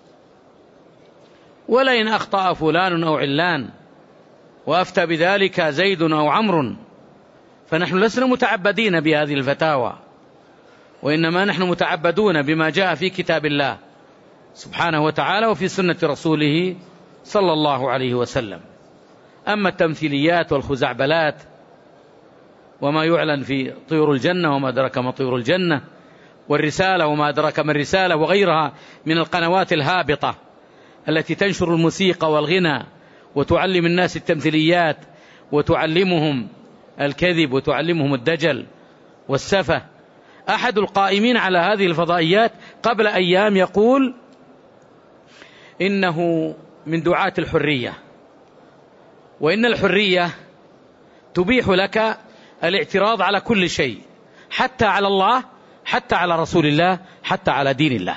ولئن أخطأ فلان أو علان وأفتى بذلك زيد أو عمرو فنحن لسنا متعبدين بهذه الفتاوى، وإنما نحن متعبدون بما جاء في كتاب الله سبحانه وتعالى وفي سنة رسوله صلى الله عليه وسلم. أما التمثيليات والخزعبلات وما يعلن في طيور الجنة وما أدرك ما طيور الجنة، والرسالة وما أدرك ما الرسالة، وغيرها من القنوات الهابطة التي تنشر الموسيقى والغنى وتعلم الناس التمثيليات وتعلمهم الكذب وتعلمهم الدجل والسفة. أحد القائمين على هذه الفضائيات قبل أيام يقول إنه من دعاة الحرية، وإن الحرية تبيح لك الاعتراض على كل شيء، حتى على الله، حتى على رسول الله، حتى على دين الله.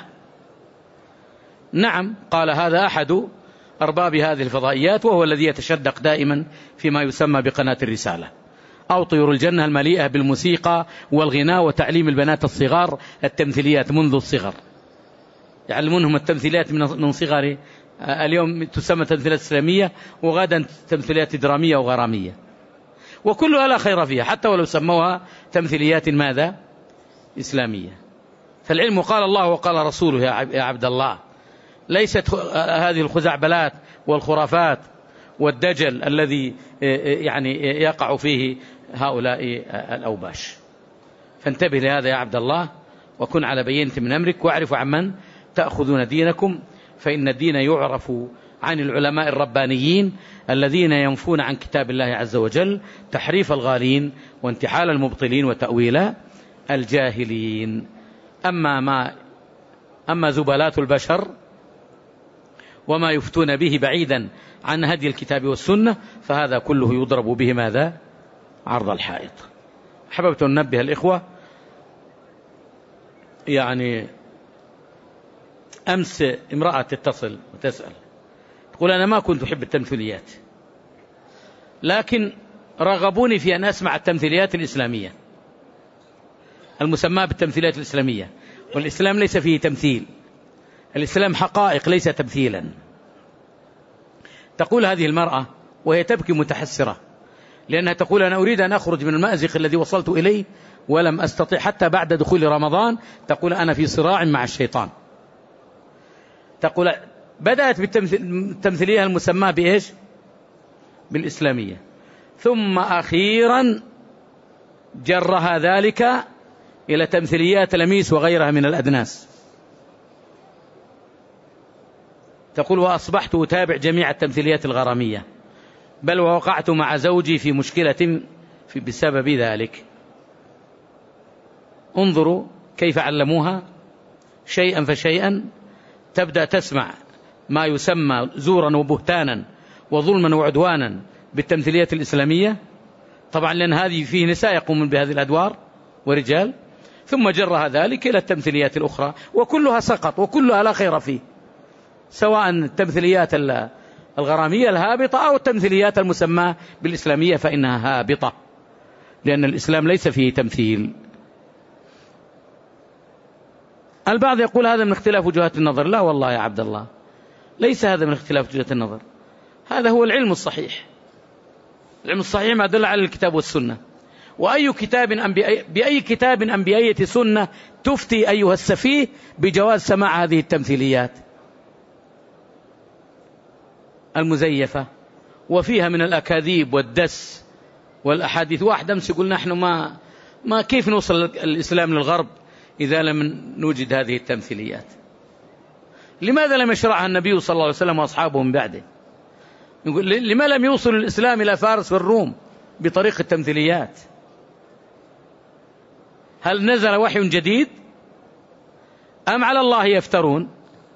نعم، قال هذا أحد أرباب هذه الفضائيات، وهو الذي يتشدق دائما فيما يسمى بقناة الرسالة أو طيور الجنة المليئة بالموسيقى والغناء وتعليم البنات الصغار التمثيليات منذ الصغر، يعلمونهم التمثيليات من صغر. اليوم تسمى تمثيلات إسلامية وغدا تمثيليات درامية وغرامية، وكلها لا خير فيها حتى ولو سموها تمثيليات ماذا؟ إسلامية. فالعلم قال الله وقال رسوله يا عبد الله، ليست هذه الخزعبلات والخرافات والدجل الذي يعني يقع فيه هؤلاء الأوباش. فانتبه لهذا يا عبد الله، وكن على بينة من أمرك، واعرفوا عمن تأخذون دينكم، فإن الدين يعرف عن العلماء الربانيين الذين ينفون عن كتاب الله عز وجل تحريف الغالين وانتحال المبطلين وتأويل الجاهلين. أما ما أما زبلات البشر وما يفتون به بعيدا عن هدي الكتاب والسنة فهذا كله يضرب به ماذا؟ عرض الحائط. حببت أن ننبه الإخوة، يعني أمس امرأة تتصل وتسأل تقول أنا ما كنت أحب التمثيليات، لكن رغبوني في أن أسمع التمثيليات الإسلامية المسمى بالتمثيليات الإسلامية، والإسلام ليس فيه تمثيل، الإسلام حقائق ليس تمثيلا. تقول هذه المرأة وهي تبكي متحسرة، لأنها تقول أنا أريد أن أخرج من المأزق الذي وصلت إليه ولم أستطيع حتى بعد دخول رمضان. تقول أنا في صراع مع الشيطان. تقول بدأت بالتمثيلية المسمى بإيش؟ بالإسلامية، ثم أخيرا جرها ذلك إلى تمثيليات لميس وغيرها من الأدناس. تقول وأصبحت أتابع جميع التمثيليات الغرامية، بل ووقعت مع زوجي في مشكلة في بسبب ذلك. انظروا كيف علموها شيئا فشيئا، تبدأ تسمع ما يسمى زورا وبهتانا وظلما وعدوانا بالتمثيليات الإسلامية، طبعا لأن هذه فيه نساء يقومون بهذه الأدوار ورجال، ثم جرها ذلك إلى التمثيليات الأخرى، وكلها سقط وكلها لا خير فيه، سواء التمثيليات الغرامية الهابطة أو التمثيليات المسمى بالإسلامية فإنها هابطة. لأن الإسلام ليس فيه تمثيل. البعض يقول هذا من اختلاف وجهات النظر. لا والله يا عبد الله، ليس هذا من اختلاف وجهات النظر، هذا هو العلم الصحيح. العلم الصحيح ما دل على الكتاب والسنة. وأي كتاب أم بأي, بأي كتاب أم بأية سنة تفتي أيها السفيه بجواز سماع هذه التمثيليات المزيفة وفيها من الأكاذيب والدس والأحاديث؟ واحد أمس يقول نحن ما ما كيف نوصل الإسلام للغرب إذا لم نوجد هذه التمثيليات؟ لماذا لم يشرعها النبي صلى الله عليه وسلم وأصحابه من بعده؟ يقول لما لم يوصل الإسلام إلى فارس والروم بطريق التمثيليات؟ هل نزل وحي جديد أم على الله يفترون؟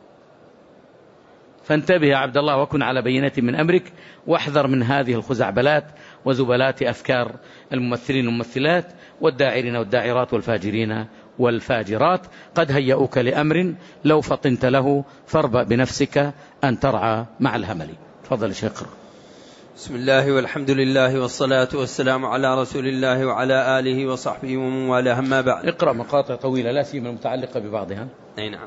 فانتبه يا عبد الله وكن على بينة من أمرك، واحذر من هذه الخزعبلات وزبلات أفكار الممثلين والممثلات والداعرين والداعرات والفاجرين والفاجرات. قد هيئوك لأمر لو فطنت له فاربأ بنفسك أن ترعى مع الهمل. تفضل شيخ. بسم الله والحمد لله والصلاة والسلام على رسول الله وعلى آله وصحبه ومن والاه، أما بعد. اقرأ مقاطع طويلة لا سيما متعلقة ببعضها. أي نعم.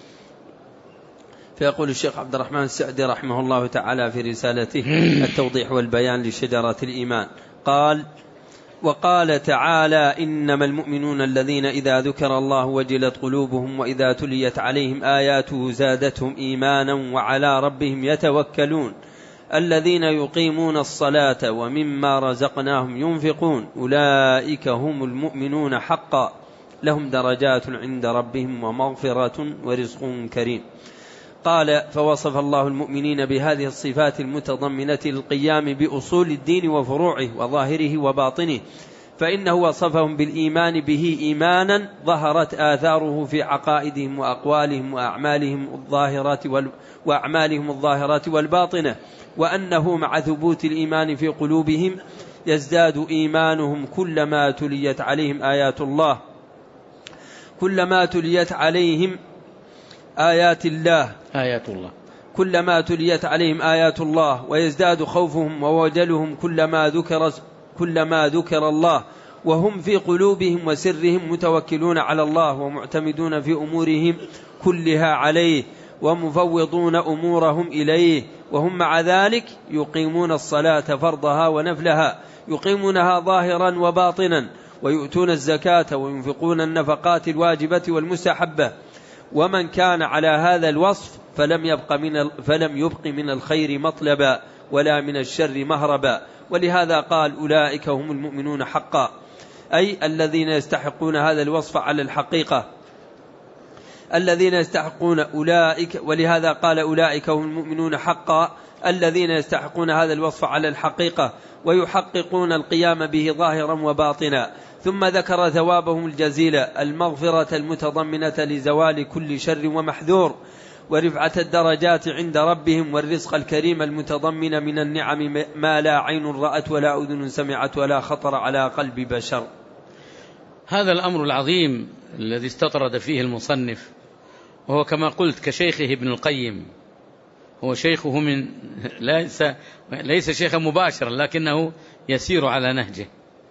فيقول الشيخ عبد الرحمن السعدي رحمه الله تعالى في رسالته التوضيح والبيان لشجرة الإيمان، قال: وقال تعالى: إنما المؤمنون الذين إذا ذكر الله وجلت قلوبهم وإذا تليت عليهم آياته زادتهم إيمانا وعلى ربهم يتوكلون الذين يقيمون الصلاة ومما رزقناهم ينفقون أولئك هم المؤمنون حقا لهم درجات عند ربهم ومغفرة ورزق كريم. قال: فوصف الله المؤمنين بهذه الصفات المتضمنة للقيام بأصول الدين وفروعه وظاهره وباطنه، فإنه وصفهم بالإيمان به إيمانا ظهرت آثاره في عقائدهم وأقوالهم وأعمالهم الظاهرات وال... وأعمالهم الظاهرات والباطنة، وأنه مع ثبوت الإيمان في قلوبهم يزداد إيمانهم كلما تليت عليهم آيات الله كلما تليت عليهم آيات الله آيات الله كلما تليت عليهم آيات الله ويزداد خوفهم ووجلهم كلما ذكر كلما ذكر الله، وهم في قلوبهم وسرهم متوكلون على الله ومعتمدون في أمورهم كلها عليه ومفوضون أمورهم إليه، وهم مع ذلك يقيمون الصلاة فرضها ونفلها، يقيمونها ظاهرا وباطنا، ويؤتون الزكاة وينفقون النفقات الواجبة والمستحبة. ومن كان على هذا الوصف فلم يبق من فلم يبق من الخير مطلبا ولا من الشر مهربا. ولهذا قال: أولئك هم المؤمنون حقا، أي الذين يستحقون هذا الوصف على الحقيقة الذين يستحقون أولئك ولهذا قال: أولئك هم المؤمنون حقا الذين يستحقون هذا الوصف على الحقيقة ويحققون القيام به ظاهرا وباطنا. ثم ذكر ثوابهم الجزيلة المغفرة المتضمنة لزوال كل شر ومحذور، ورفعة الدرجات عند ربهم، والرزق الكريم المتضمن من النعم ما لا عين رأت ولا أذن سمعت ولا خطر على قلب بشر. هذا الأمر العظيم الذي استطرد فيه المصنف، وهو كما قلت كشيخه ابن القيم، هو شيخه من ليس, ليس شيخا مباشرا لكنه يسير على نهجه.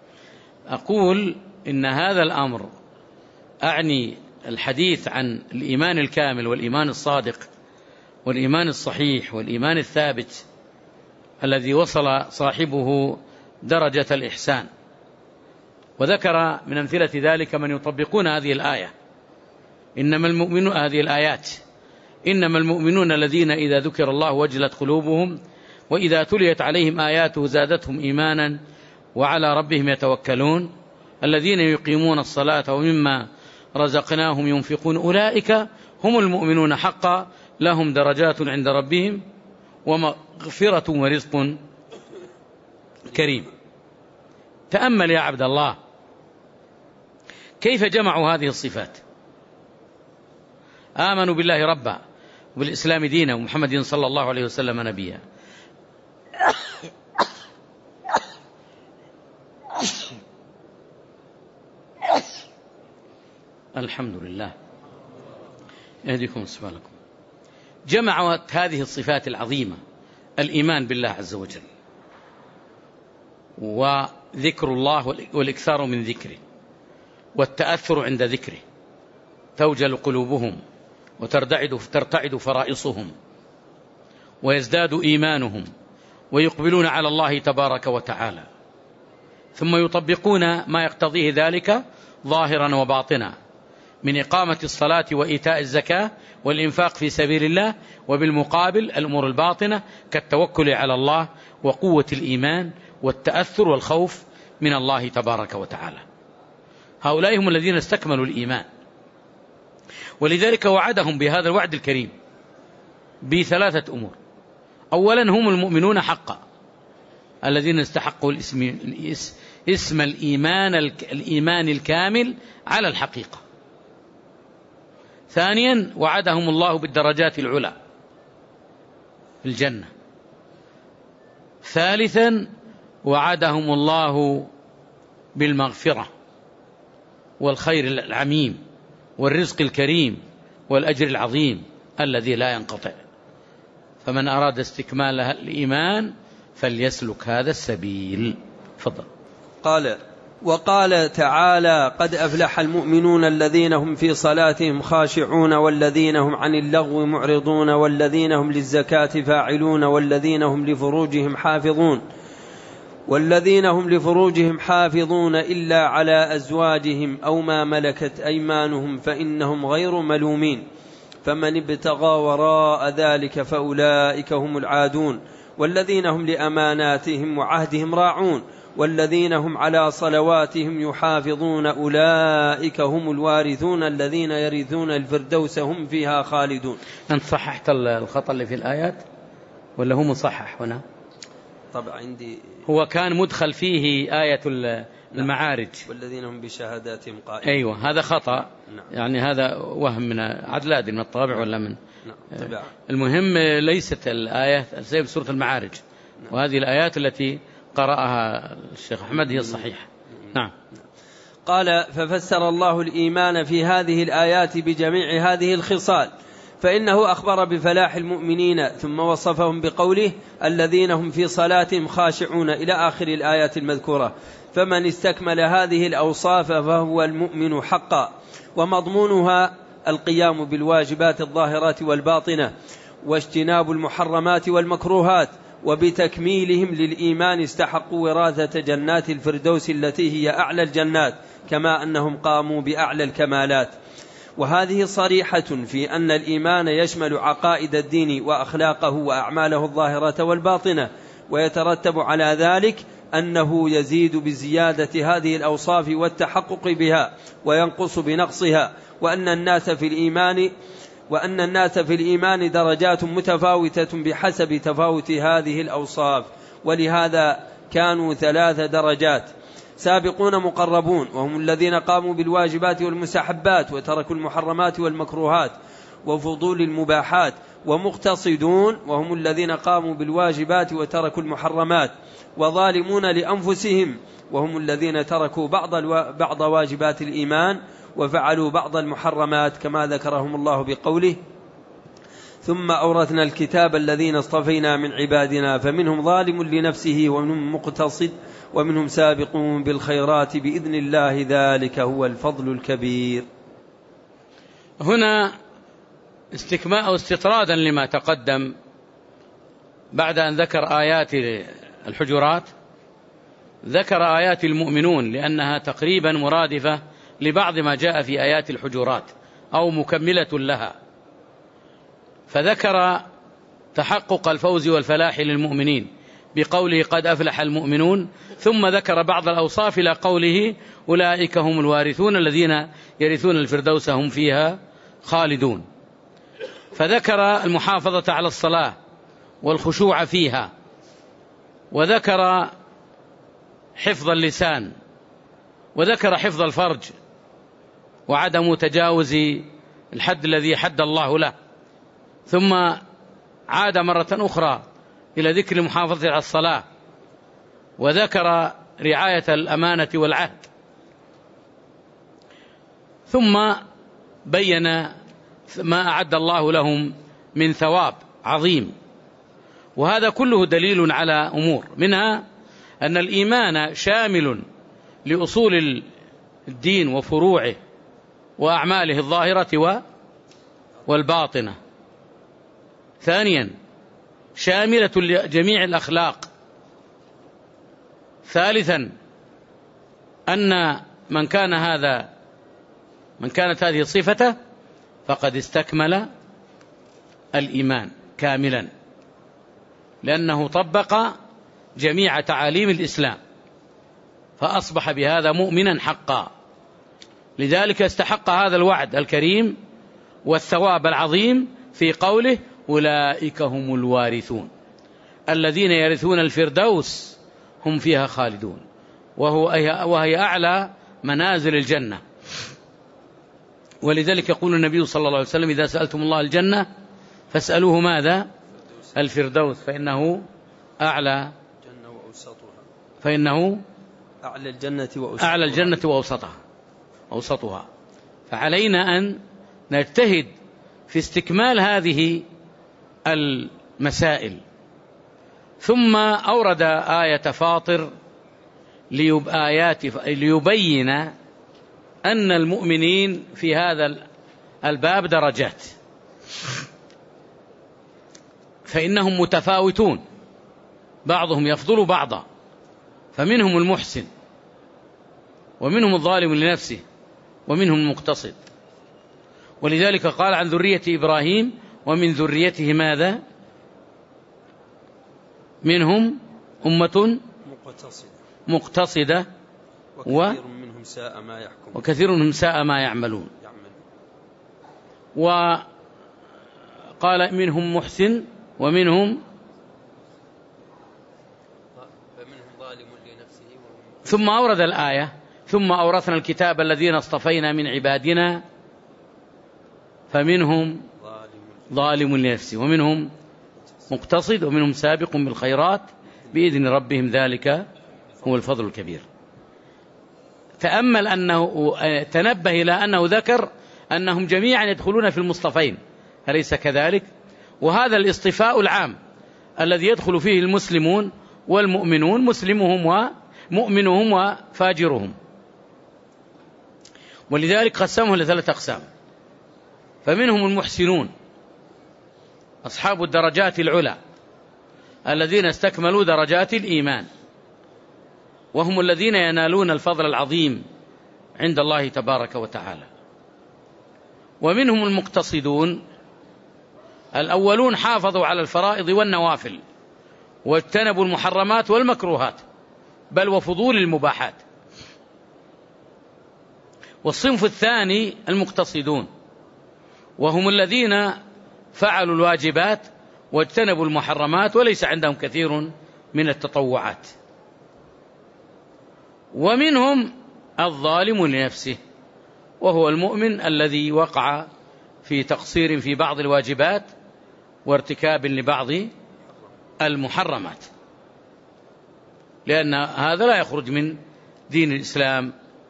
أقول إن هذا الأمر أعني الحديث عن الإيمان الكامل والإيمان الصادق والإيمان الصحيح والإيمان الثابت الذي وصل صاحبه درجة الإحسان. وذكر من أمثلة ذلك من يطبقون هذه الآية، إنما المؤمنون هذه الآيات إنما المؤمنون الذين إذا ذكر الله وجلت قلوبهم وإذا تليت عليهم آياته زادتهم إيمانا وعلى ربهم يتوكلون الذين يقيمون الصلاة ومما رزقناهم ينفقون أولئك هم المؤمنون حقا لهم درجات عند ربهم ومغفرة ورزق كريم. تأمل يا عبد الله كيف جمعوا هذه الصفات. آمنوا بالله ربا وبالإسلام دينا ومحمد صلى الله عليه وسلم نبيا. الحمد لله يهديكم سبالكم. جمعت هذه الصفات العظيمة الإيمان بالله عز وجل ذكر الله والإكثار من ذكره والتأثر عند ذكره، توجل قلوبهم وترتعد ترتعد فرائصهم ويزداد إيمانهم ويقبلون على الله تبارك وتعالى، ثم يطبقون ما يقتضيه ذلك ظاهرا وباطنا من إقامة الصلاة وإيتاء الزكاة والإنفاق في سبيل الله، وبالمقابل الأمور الباطنة كالتوكل على الله وقوة الإيمان والتأثر والخوف من الله تبارك وتعالى. هؤلاء هم الذين استكملوا الإيمان، ولذلك وعدهم بهذا الوعد الكريم بثلاثة أمور. أولا هم المؤمنون حقا الذين استحقوا الاسم, اسم الإيمان, الإيمان الكامل على الحقيقة. ثانيا وعدهم الله بالدرجات العلى في الجنة. ثالثا وعدهم الله بالمغفرة والخير العميم والرزق الكريم والأجر العظيم الذي لا ينقطع. فمن أراد استكمال الإيمان فليسلك هذا السبيل. فضل. قال وقال تعالى قد أفلح المؤمنون الذين هم في صلاتهم خاشعون والذين هم عن اللغو معرضون والذين هم للزكاة فاعلون والذين هم لفروجهم حافظون والذين هم لفروجهم حافظون إلا على أزواجهم أو ما ملكت أيمانهم فإنهم غير ملومين فمن ابتغى وراء ذلك فأولئك هم العادون والذين هم لأماناتهم وعهدهم راعون والذين هم على صلواتهم يحافظون أولئك هم الوارثون الذين يرثون الفردوس هم فيها خالدون. أنت صححت الخطأ اللي في الآيات ولا هو مصحح هنا؟ طبعا عندي هو كان مدخل فيه آية المعارج والذين هم بشهاداتهم قائمون. أيوة هذا خطأ. نعم. يعني هذا وهم من عدلاد من الطابع ولا من نعم. طبعا. المهم ليست الآية زي سورة المعارج. نعم. وهذه الآيات التي قرأها الشيخ أحمد هي الصحيحة. نعم. قال ففسر الله الإيمان في هذه الآيات بجميع هذه الخصال، فإنه أخبر بفلاح المؤمنين ثم وصفهم بقوله الذين هم في صلاتهم خاشعون إلى آخر الآيات المذكورة. فمن استكمل هذه الأوصاف فهو المؤمن حقا، ومضمونها القيام بالواجبات الظاهرات والباطنة واجتناب المحرمات والمكروهات، وبتكميلهم للإيمان استحقوا وراثة جنات الفردوس التي هي أعلى الجنات، كما أنهم قاموا بأعلى الكمالات. وهذه صريحة في أن الإيمان يشمل عقائد الدين وأخلاقه وأعماله الظاهرة والباطنة، ويترتب على ذلك أنه يزيد بزيادة هذه الأوصاف والتحقق بها وينقص بنقصها، وأن الناس في الإيمان وأن الناس في الإيمان درجات متفاوتة بحسب تفاوت هذه الأوصاف، ولهذا كانوا ثلاث درجات: سابقون مقربون وهم الذين قاموا بالواجبات والمستحبات وتركوا المحرمات والمكروهات وفضول المباحات، ومقتصدون وهم الذين قاموا بالواجبات وتركوا المحرمات، وظالمون لأنفسهم وهم الذين تركوا بعض, الو... بعض واجبات الإيمان وفعلوا بعض المحرمات، كما ذكرهم الله بقوله ثم أورثنا الكتاب الذين اصطفينا من عبادنا فمنهم ظالم لنفسه ومنهم مقتصد ومنهم سابقون بالخيرات بإذن الله ذلك هو الفضل الكبير. هنا استكماء أو استطرادا لما تقدم بعد أن ذكر آيات الحجرات ذكر آيات المؤمنون، لأنها تقريبا مرادفة لبعض ما جاء في آيات الحجرات أو مكملة لها، فذكر تحقق الفوز والفلاح للمؤمنين بقوله قد أفلح المؤمنون، ثم ذكر بعض الأوصاف إلى قوله أولئك هم الوارثون الذين يرثون الفردوس هم فيها خالدون، فذكر المحافظة على الصلاة والخشوع فيها، وذكر حفظ اللسان، وذكر حفظ الفرج وعدم تجاوز الحد الذي حد الله له، ثم عاد مرة أخرى إلى ذكر المحافظة على الصلاة، وذكر رعاية الأمانة والعهد، ثم بين ما أعد الله لهم من ثواب عظيم. وهذا كله دليل على أمور، منها أن الإيمان شامل لأصول الدين وفروعه وأعماله الظاهرة والباطنة. ثانيا شاملة لجميع الأخلاق. ثالثا أن من كان هذا من كانت هذه صفته فقد استكمل الإيمان كاملا، لأنه طبق جميع تعاليم الإسلام فأصبح بهذا مؤمنا حقا. لذلك استحق هذا الوعد الكريم والثواب العظيم في قوله أولئك هم الوارثون الذين يرثون الفردوس هم فيها خالدون، وهو وهي أعلى منازل الجنة. ولذلك يقول النبي صلى الله عليه وسلم إذا سألتم الله الجنة فاسألوه ماذا؟ الفردوس فإنه أعلى فإنه أعلى الجنة وأوسطها, أعلى الجنة وأوسطها أوسطها. فعلينا أن نجتهد في استكمال هذه المسائل. ثم أورد آية فاطر آيات ليبين أن المؤمنين في هذا الباب درجات، فإنهم متفاوتون بعضهم يفضل بعضا، فمنهم المحسن ومنهم الظالم لنفسه ومنهم المقتصد. ولذلك قال عن ذرية إبراهيم ومن ذريته ماذا؟ منهم أمة مقتصدة وكثير منهم ساء ما يحكمون وكثير منهم ساء ما يعملون. وقال منهم محسن ومنهم ظالم لنفسه. ثم أورد الآية ثم أورثنا الكتاب الذين اصطفينا من عبادنا فمنهم ظالم لنفسه ومنهم مقتصد ومنهم سابق بالخيرات بإذن ربهم ذلك هو الفضل الكبير. تأمل أنه تنبه إلى أنه ذكر أنهم جميعا يدخلون في المصطفين، أليس كذلك؟ وهذا الاصطفاء العام الذي يدخل فيه المسلمون والمؤمنون، مسلمهم ومؤمنهم وفاجرهم. ولذلك قسمهم لثلاث أقسام. فمنهم المحسنون أصحاب الدرجات العلى الذين استكملوا درجات الإيمان، وهم الذين ينالون الفضل العظيم عند الله تبارك وتعالى. ومنهم المقتصدون الأولون حافظوا على الفرائض والنوافل واجتنبوا المحرمات والمكروهات بل وفضول المباحات. والصنف الثاني المقتصدون وهم الذين فعلوا الواجبات واجتنبوا المحرمات وليس عندهم كثير من التطوعات. ومنهم الظالم لنفسه وهو المؤمن الذي وقع في تقصير في بعض الواجبات وارتكاب لبعض المحرمات، لأن هذا لا يخرج من دين الإسلام.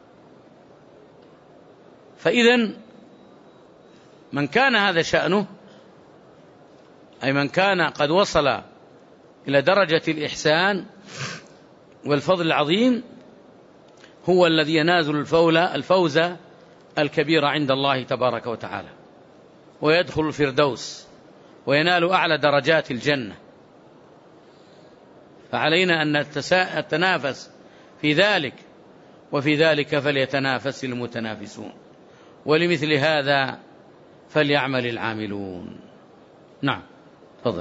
فإذا من كان هذا شأنه، أي من كان قد وصل إلى درجة الإحسان والفضل العظيم، هو الذي ينازل الفوز الكبير عند الله تبارك وتعالى ويدخل الفردوس وينال أعلى درجات الجنة. فعلينا أن نتنافس في ذلك، وفي ذلك فليتنافس المتنافسون، ولمثل هذا فليعمل العاملون. نعم تفضل.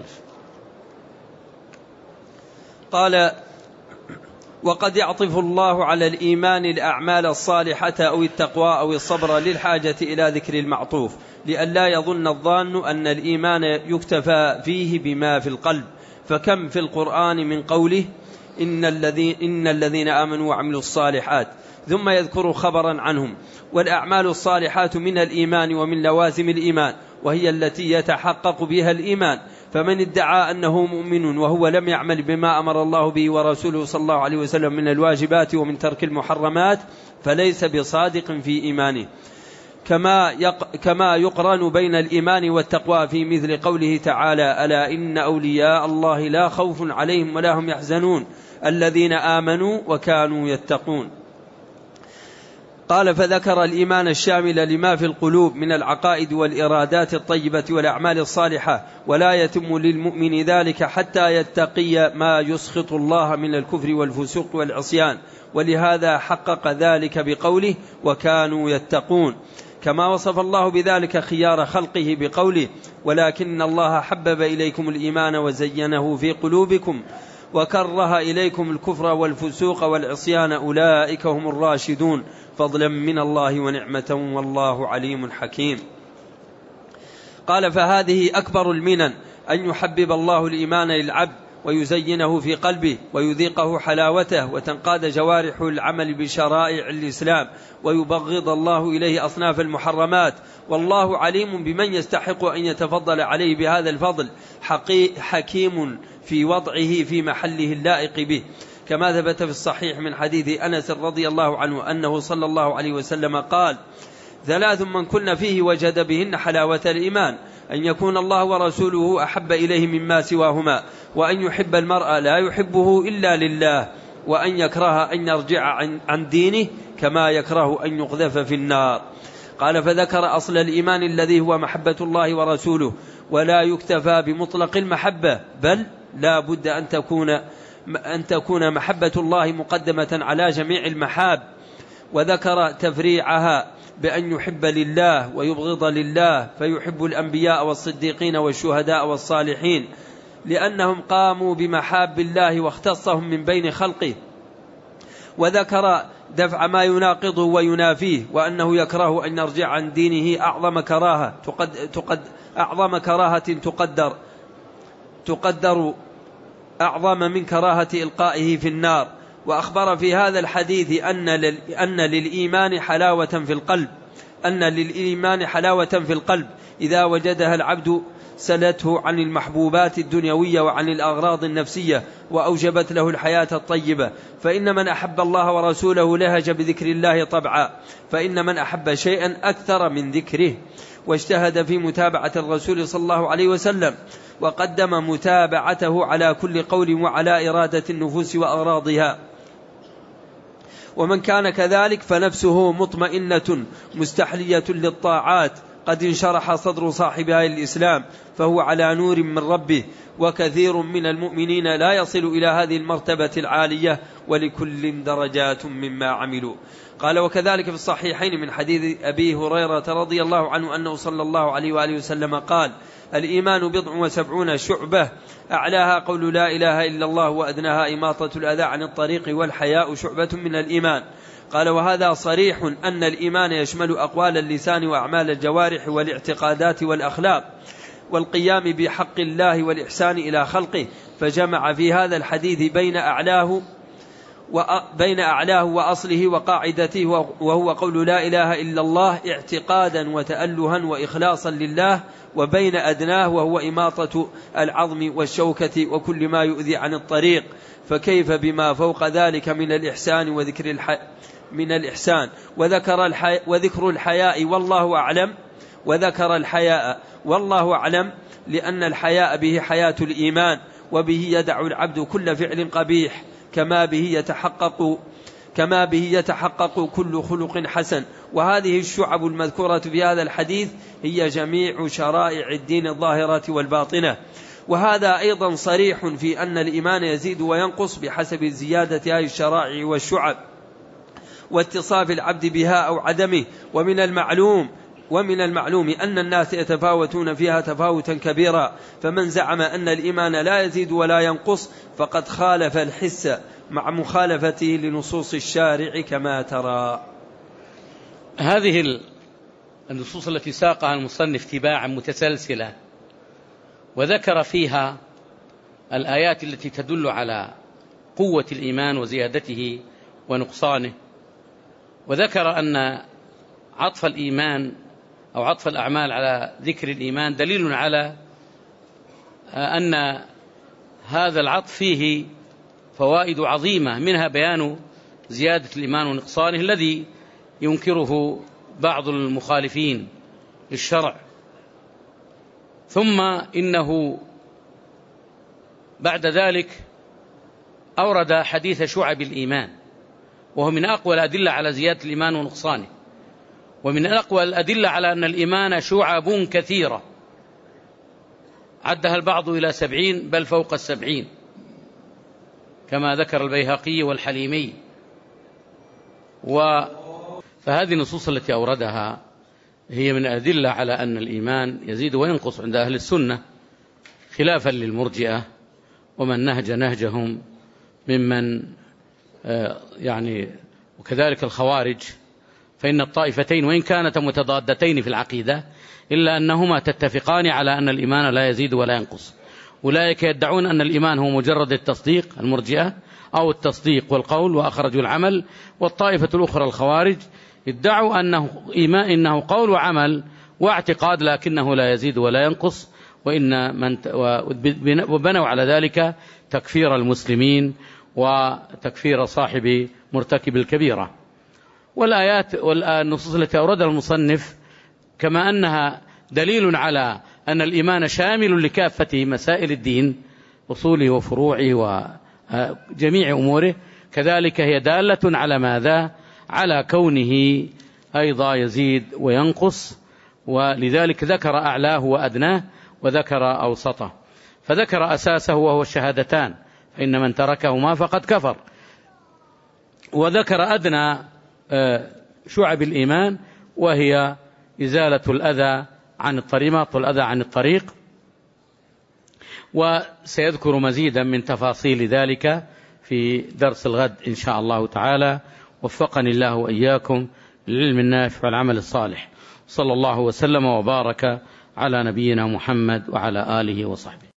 قال: وقد يعطف الله على الإيمان الأعمال الصالحة أو التقوى أو الصبر للحاجة إلى ذكر المعطوف، لئلا يظن الظان أن الإيمان يكتفى فيه بما في القلب. فكم في القرآن من قوله إن الذين, إن الذين آمنوا وعملوا الصالحات، ثم يذكر خبرا عنهم. والأعمال الصالحات من الإيمان ومن لوازم الإيمان، وهي التي يتحقق بها الإيمان. فمن ادعى أنه مؤمن وهو لم يعمل بما أمر الله به ورسوله صلى الله عليه وسلم من الواجبات ومن ترك المحرمات فليس بصادق في إيمانه. كما يق كما يقرن بين الإيمان والتقوى في مثل قوله تعالى: ألا إن أولياء الله لا خوف عليهم ولا هم يحزنون الذين آمنوا وكانوا يتقون. قال: فذكر الإيمان الشامل لما في القلوب من العقائد والإرادات الطيبة والأعمال الصالحة، ولا يتم للمؤمن ذلك حتى يتقي ما يسخط الله من الكفر والفسوق والعصيان، ولهذا حقق ذلك بقوله: وكانوا يتقون، كما وصف الله بذلك خيار خلقه بقوله: ولكن الله حبب إليكم الإيمان وزينه في قلوبكم وكره إليكم الكفر والفسوق والعصيان أولئك هم الراشدون فضلا من الله ونعمة والله عليم حكيم. قال: فهذه أكبر المنن أن يحبب الله الإيمان للعبد ويزينه في قلبه ويذيقه حلاوته وتنقاد جوارحه العمل بشرائع الإسلام ويبغض الله إليه أصناف المحرمات، والله عليم بمن يستحق أن يتفضل عليه بهذا الفضل، حكيم في وضعه في محله اللائق به، كما ثبت في الصحيح من حديث أنس رضي الله عنه أنه صلى الله عليه وسلم قال: ثلاث من كن فيه وجد بهن حلاوة الإيمان: أن يكون الله ورسوله أحب إليه مما سواهما، وأن يحب المرء لا يحبه إلا لله، وأن يكره أن يرجع عن دينه كما يكره أن يقذف في النار. قال: فذكر أصل الإيمان الذي هو محبة الله ورسوله، ولا يكتفى بمطلق المحبة، بل لا بد أن تكون أن تكون محبة الله مقدمة على جميع المحاب، وذكر تفريعها بأن يحب لله ويبغض لله، فيحب الأنبياء والصديقين والشهداء والصالحين لأنهم قاموا بمحاب الله واختصهم من بين خلقه، وذكر دفع ما يناقضه وينافيه، وأنه يكره أن يرجع عن دينه أعظم كراهة تقد تقد أعظم كراهة تقدر تقدر أعظم من كراهة إلقائه في النار. وأخبر في هذا الحديث أن أن للإيمان حلاوة في القلب أن للإيمان حلاوة في القلب إذا وجدها العبد سلته عن المحبوبات الدنيوية وعن الأغراض النفسية، وأوجبت له الحياة الطيبة. فإن من أحب الله ورسوله لهج بذكر الله طبعا، فإن من أحب شيئا أكثر من ذكره، واجتهد في متابعة الرسول صلى الله عليه وسلم، وقدم متابعته على كل قول وعلى إرادة النفوس وأغراضها. ومن كان كذلك فنفسه مطمئنة مستحلية للطاعات، قد انشرح صدر صاحبها للإسلام، فهو على نور من ربه. وكثير من المؤمنين لا يصل إلى هذه المرتبة العالية، ولكل درجات مما عملوا. قال: وكذلك في الصحيحين من حديث أبي هريرة رضي الله عنه أنه صلى الله عليه وآله وسلم قال: الإيمان بضع وسبعون شعبة، أعلاها قول لا إله إلا الله، وأدناها إماطة الأذى عن الطريق، والحياء شعبة من الإيمان. قال: وهذا صريح أن الإيمان يشمل أقوال اللسان وأعمال الجوارح والاعتقادات والأخلاق والقيام بحق الله والإحسان إلى خلقه، فجمع في هذا الحديث بين أعلاه وبين أعلاه وأصله وقاعدته، وهو قول لا إله إلا الله اعتقادا وتألها وإخلاصا لله، وبين أدناه وهو إماطة العظم والشوكة وكل ما يؤذي عن الطريق، فكيف بما فوق ذلك من الإحسان وذكر الح... من الإحسان. وذكر, الحي... وذكر الحياء والله أعلم وذكر الحياء والله أعلم لأن الحياء به حياة الإيمان، وبه يدع العبد كل فعل قبيح، كما به يتحقق كما به يتحقق كل خلق حسن. وهذه الشعب المذكورة في هذا الحديث هي جميع شرائع الدين الظاهرة والباطنة. وهذا أيضا صريح في أن الإيمان يزيد وينقص بحسب زيادة هذه الشرائع والشعب واتصاف العبد بها أو عدمه. ومن المعلوم ومن المعلوم أن الناس يتفاوتون فيها تفاوتا كبيرا، فمن زعم أن الإيمان لا يزيد ولا ينقص فقد خالف الحس مع مخالفته لنصوص الشارع كما ترى. هذه النصوص التي ساقها المصنف تباعا متسلسلة، وذكر فيها الآيات التي تدل على قوة الإيمان وزيادته ونقصانه، وذكر أن عطف الإيمان أو عطف الأعمال على ذكر الإيمان دليل على أن هذا العطف فيه فوائد عظيمة، منها بيان زيادة الإيمان ونقصانه الذي ينكره بعض المخالفين للشرع. ثم إنه بعد ذلك أورد حديث شعب الإيمان، وهو من أقوى الأدلة على زيادة الإيمان ونقصانه، ومن أقوى الأدلة على أن الإيمان شعب كثيرة عدها البعض إلى سبعين بل فوق السبعين كما ذكر البيهقي والحليمي. فهذه النصوص التي أوردها هي من أدلة على أن الإيمان يزيد وينقص عند أهل السنة، خلافا للمرجئة ومن نهج نهجهم ممن يعني وكذلك الخوارج، فإن الطائفتين وإن كانت متضادتين في العقيدة إلا أنهما تتفقان على أن الإيمان لا يزيد ولا ينقص. أولئك يدعون أن الإيمان هو مجرد التصديق المرجئة أو التصديق والقول وأخرجوا العمل، والطائفة الأخرى الخوارج ادعوا أنه إيمان إنه قول وعمل واعتقاد لكنه لا يزيد ولا ينقص، وإن من وبنوا على ذلك تكفير المسلمين وتكفير صاحب مرتكب الكبيرة. والآيات والنصوص التي أوردها المصنف كما أنها دليل على أن الإيمان شامل لكافة مسائل الدين أصوله وفروعه وجميع أموره، كذلك هي دالة على ماذا؟ على كونه أيضا يزيد وينقص، ولذلك ذكر أعلاه وأدناه وذكر أوسطه، فذكر أساسه وهو الشهادتان فإن من تركهما فقد كفر، وذكر أدنى شعب الإيمان وهي إزالة الأذى عن الطريق والأذى عن الطريق، وسيذكر مزيدا من تفاصيل ذلك في درس الغد إن شاء الله تعالى. وفقني الله وإياكم للعلم النافع والعمل الصالح. صلى الله وسلم وبارك على نبينا محمد وعلى آله وصحبه.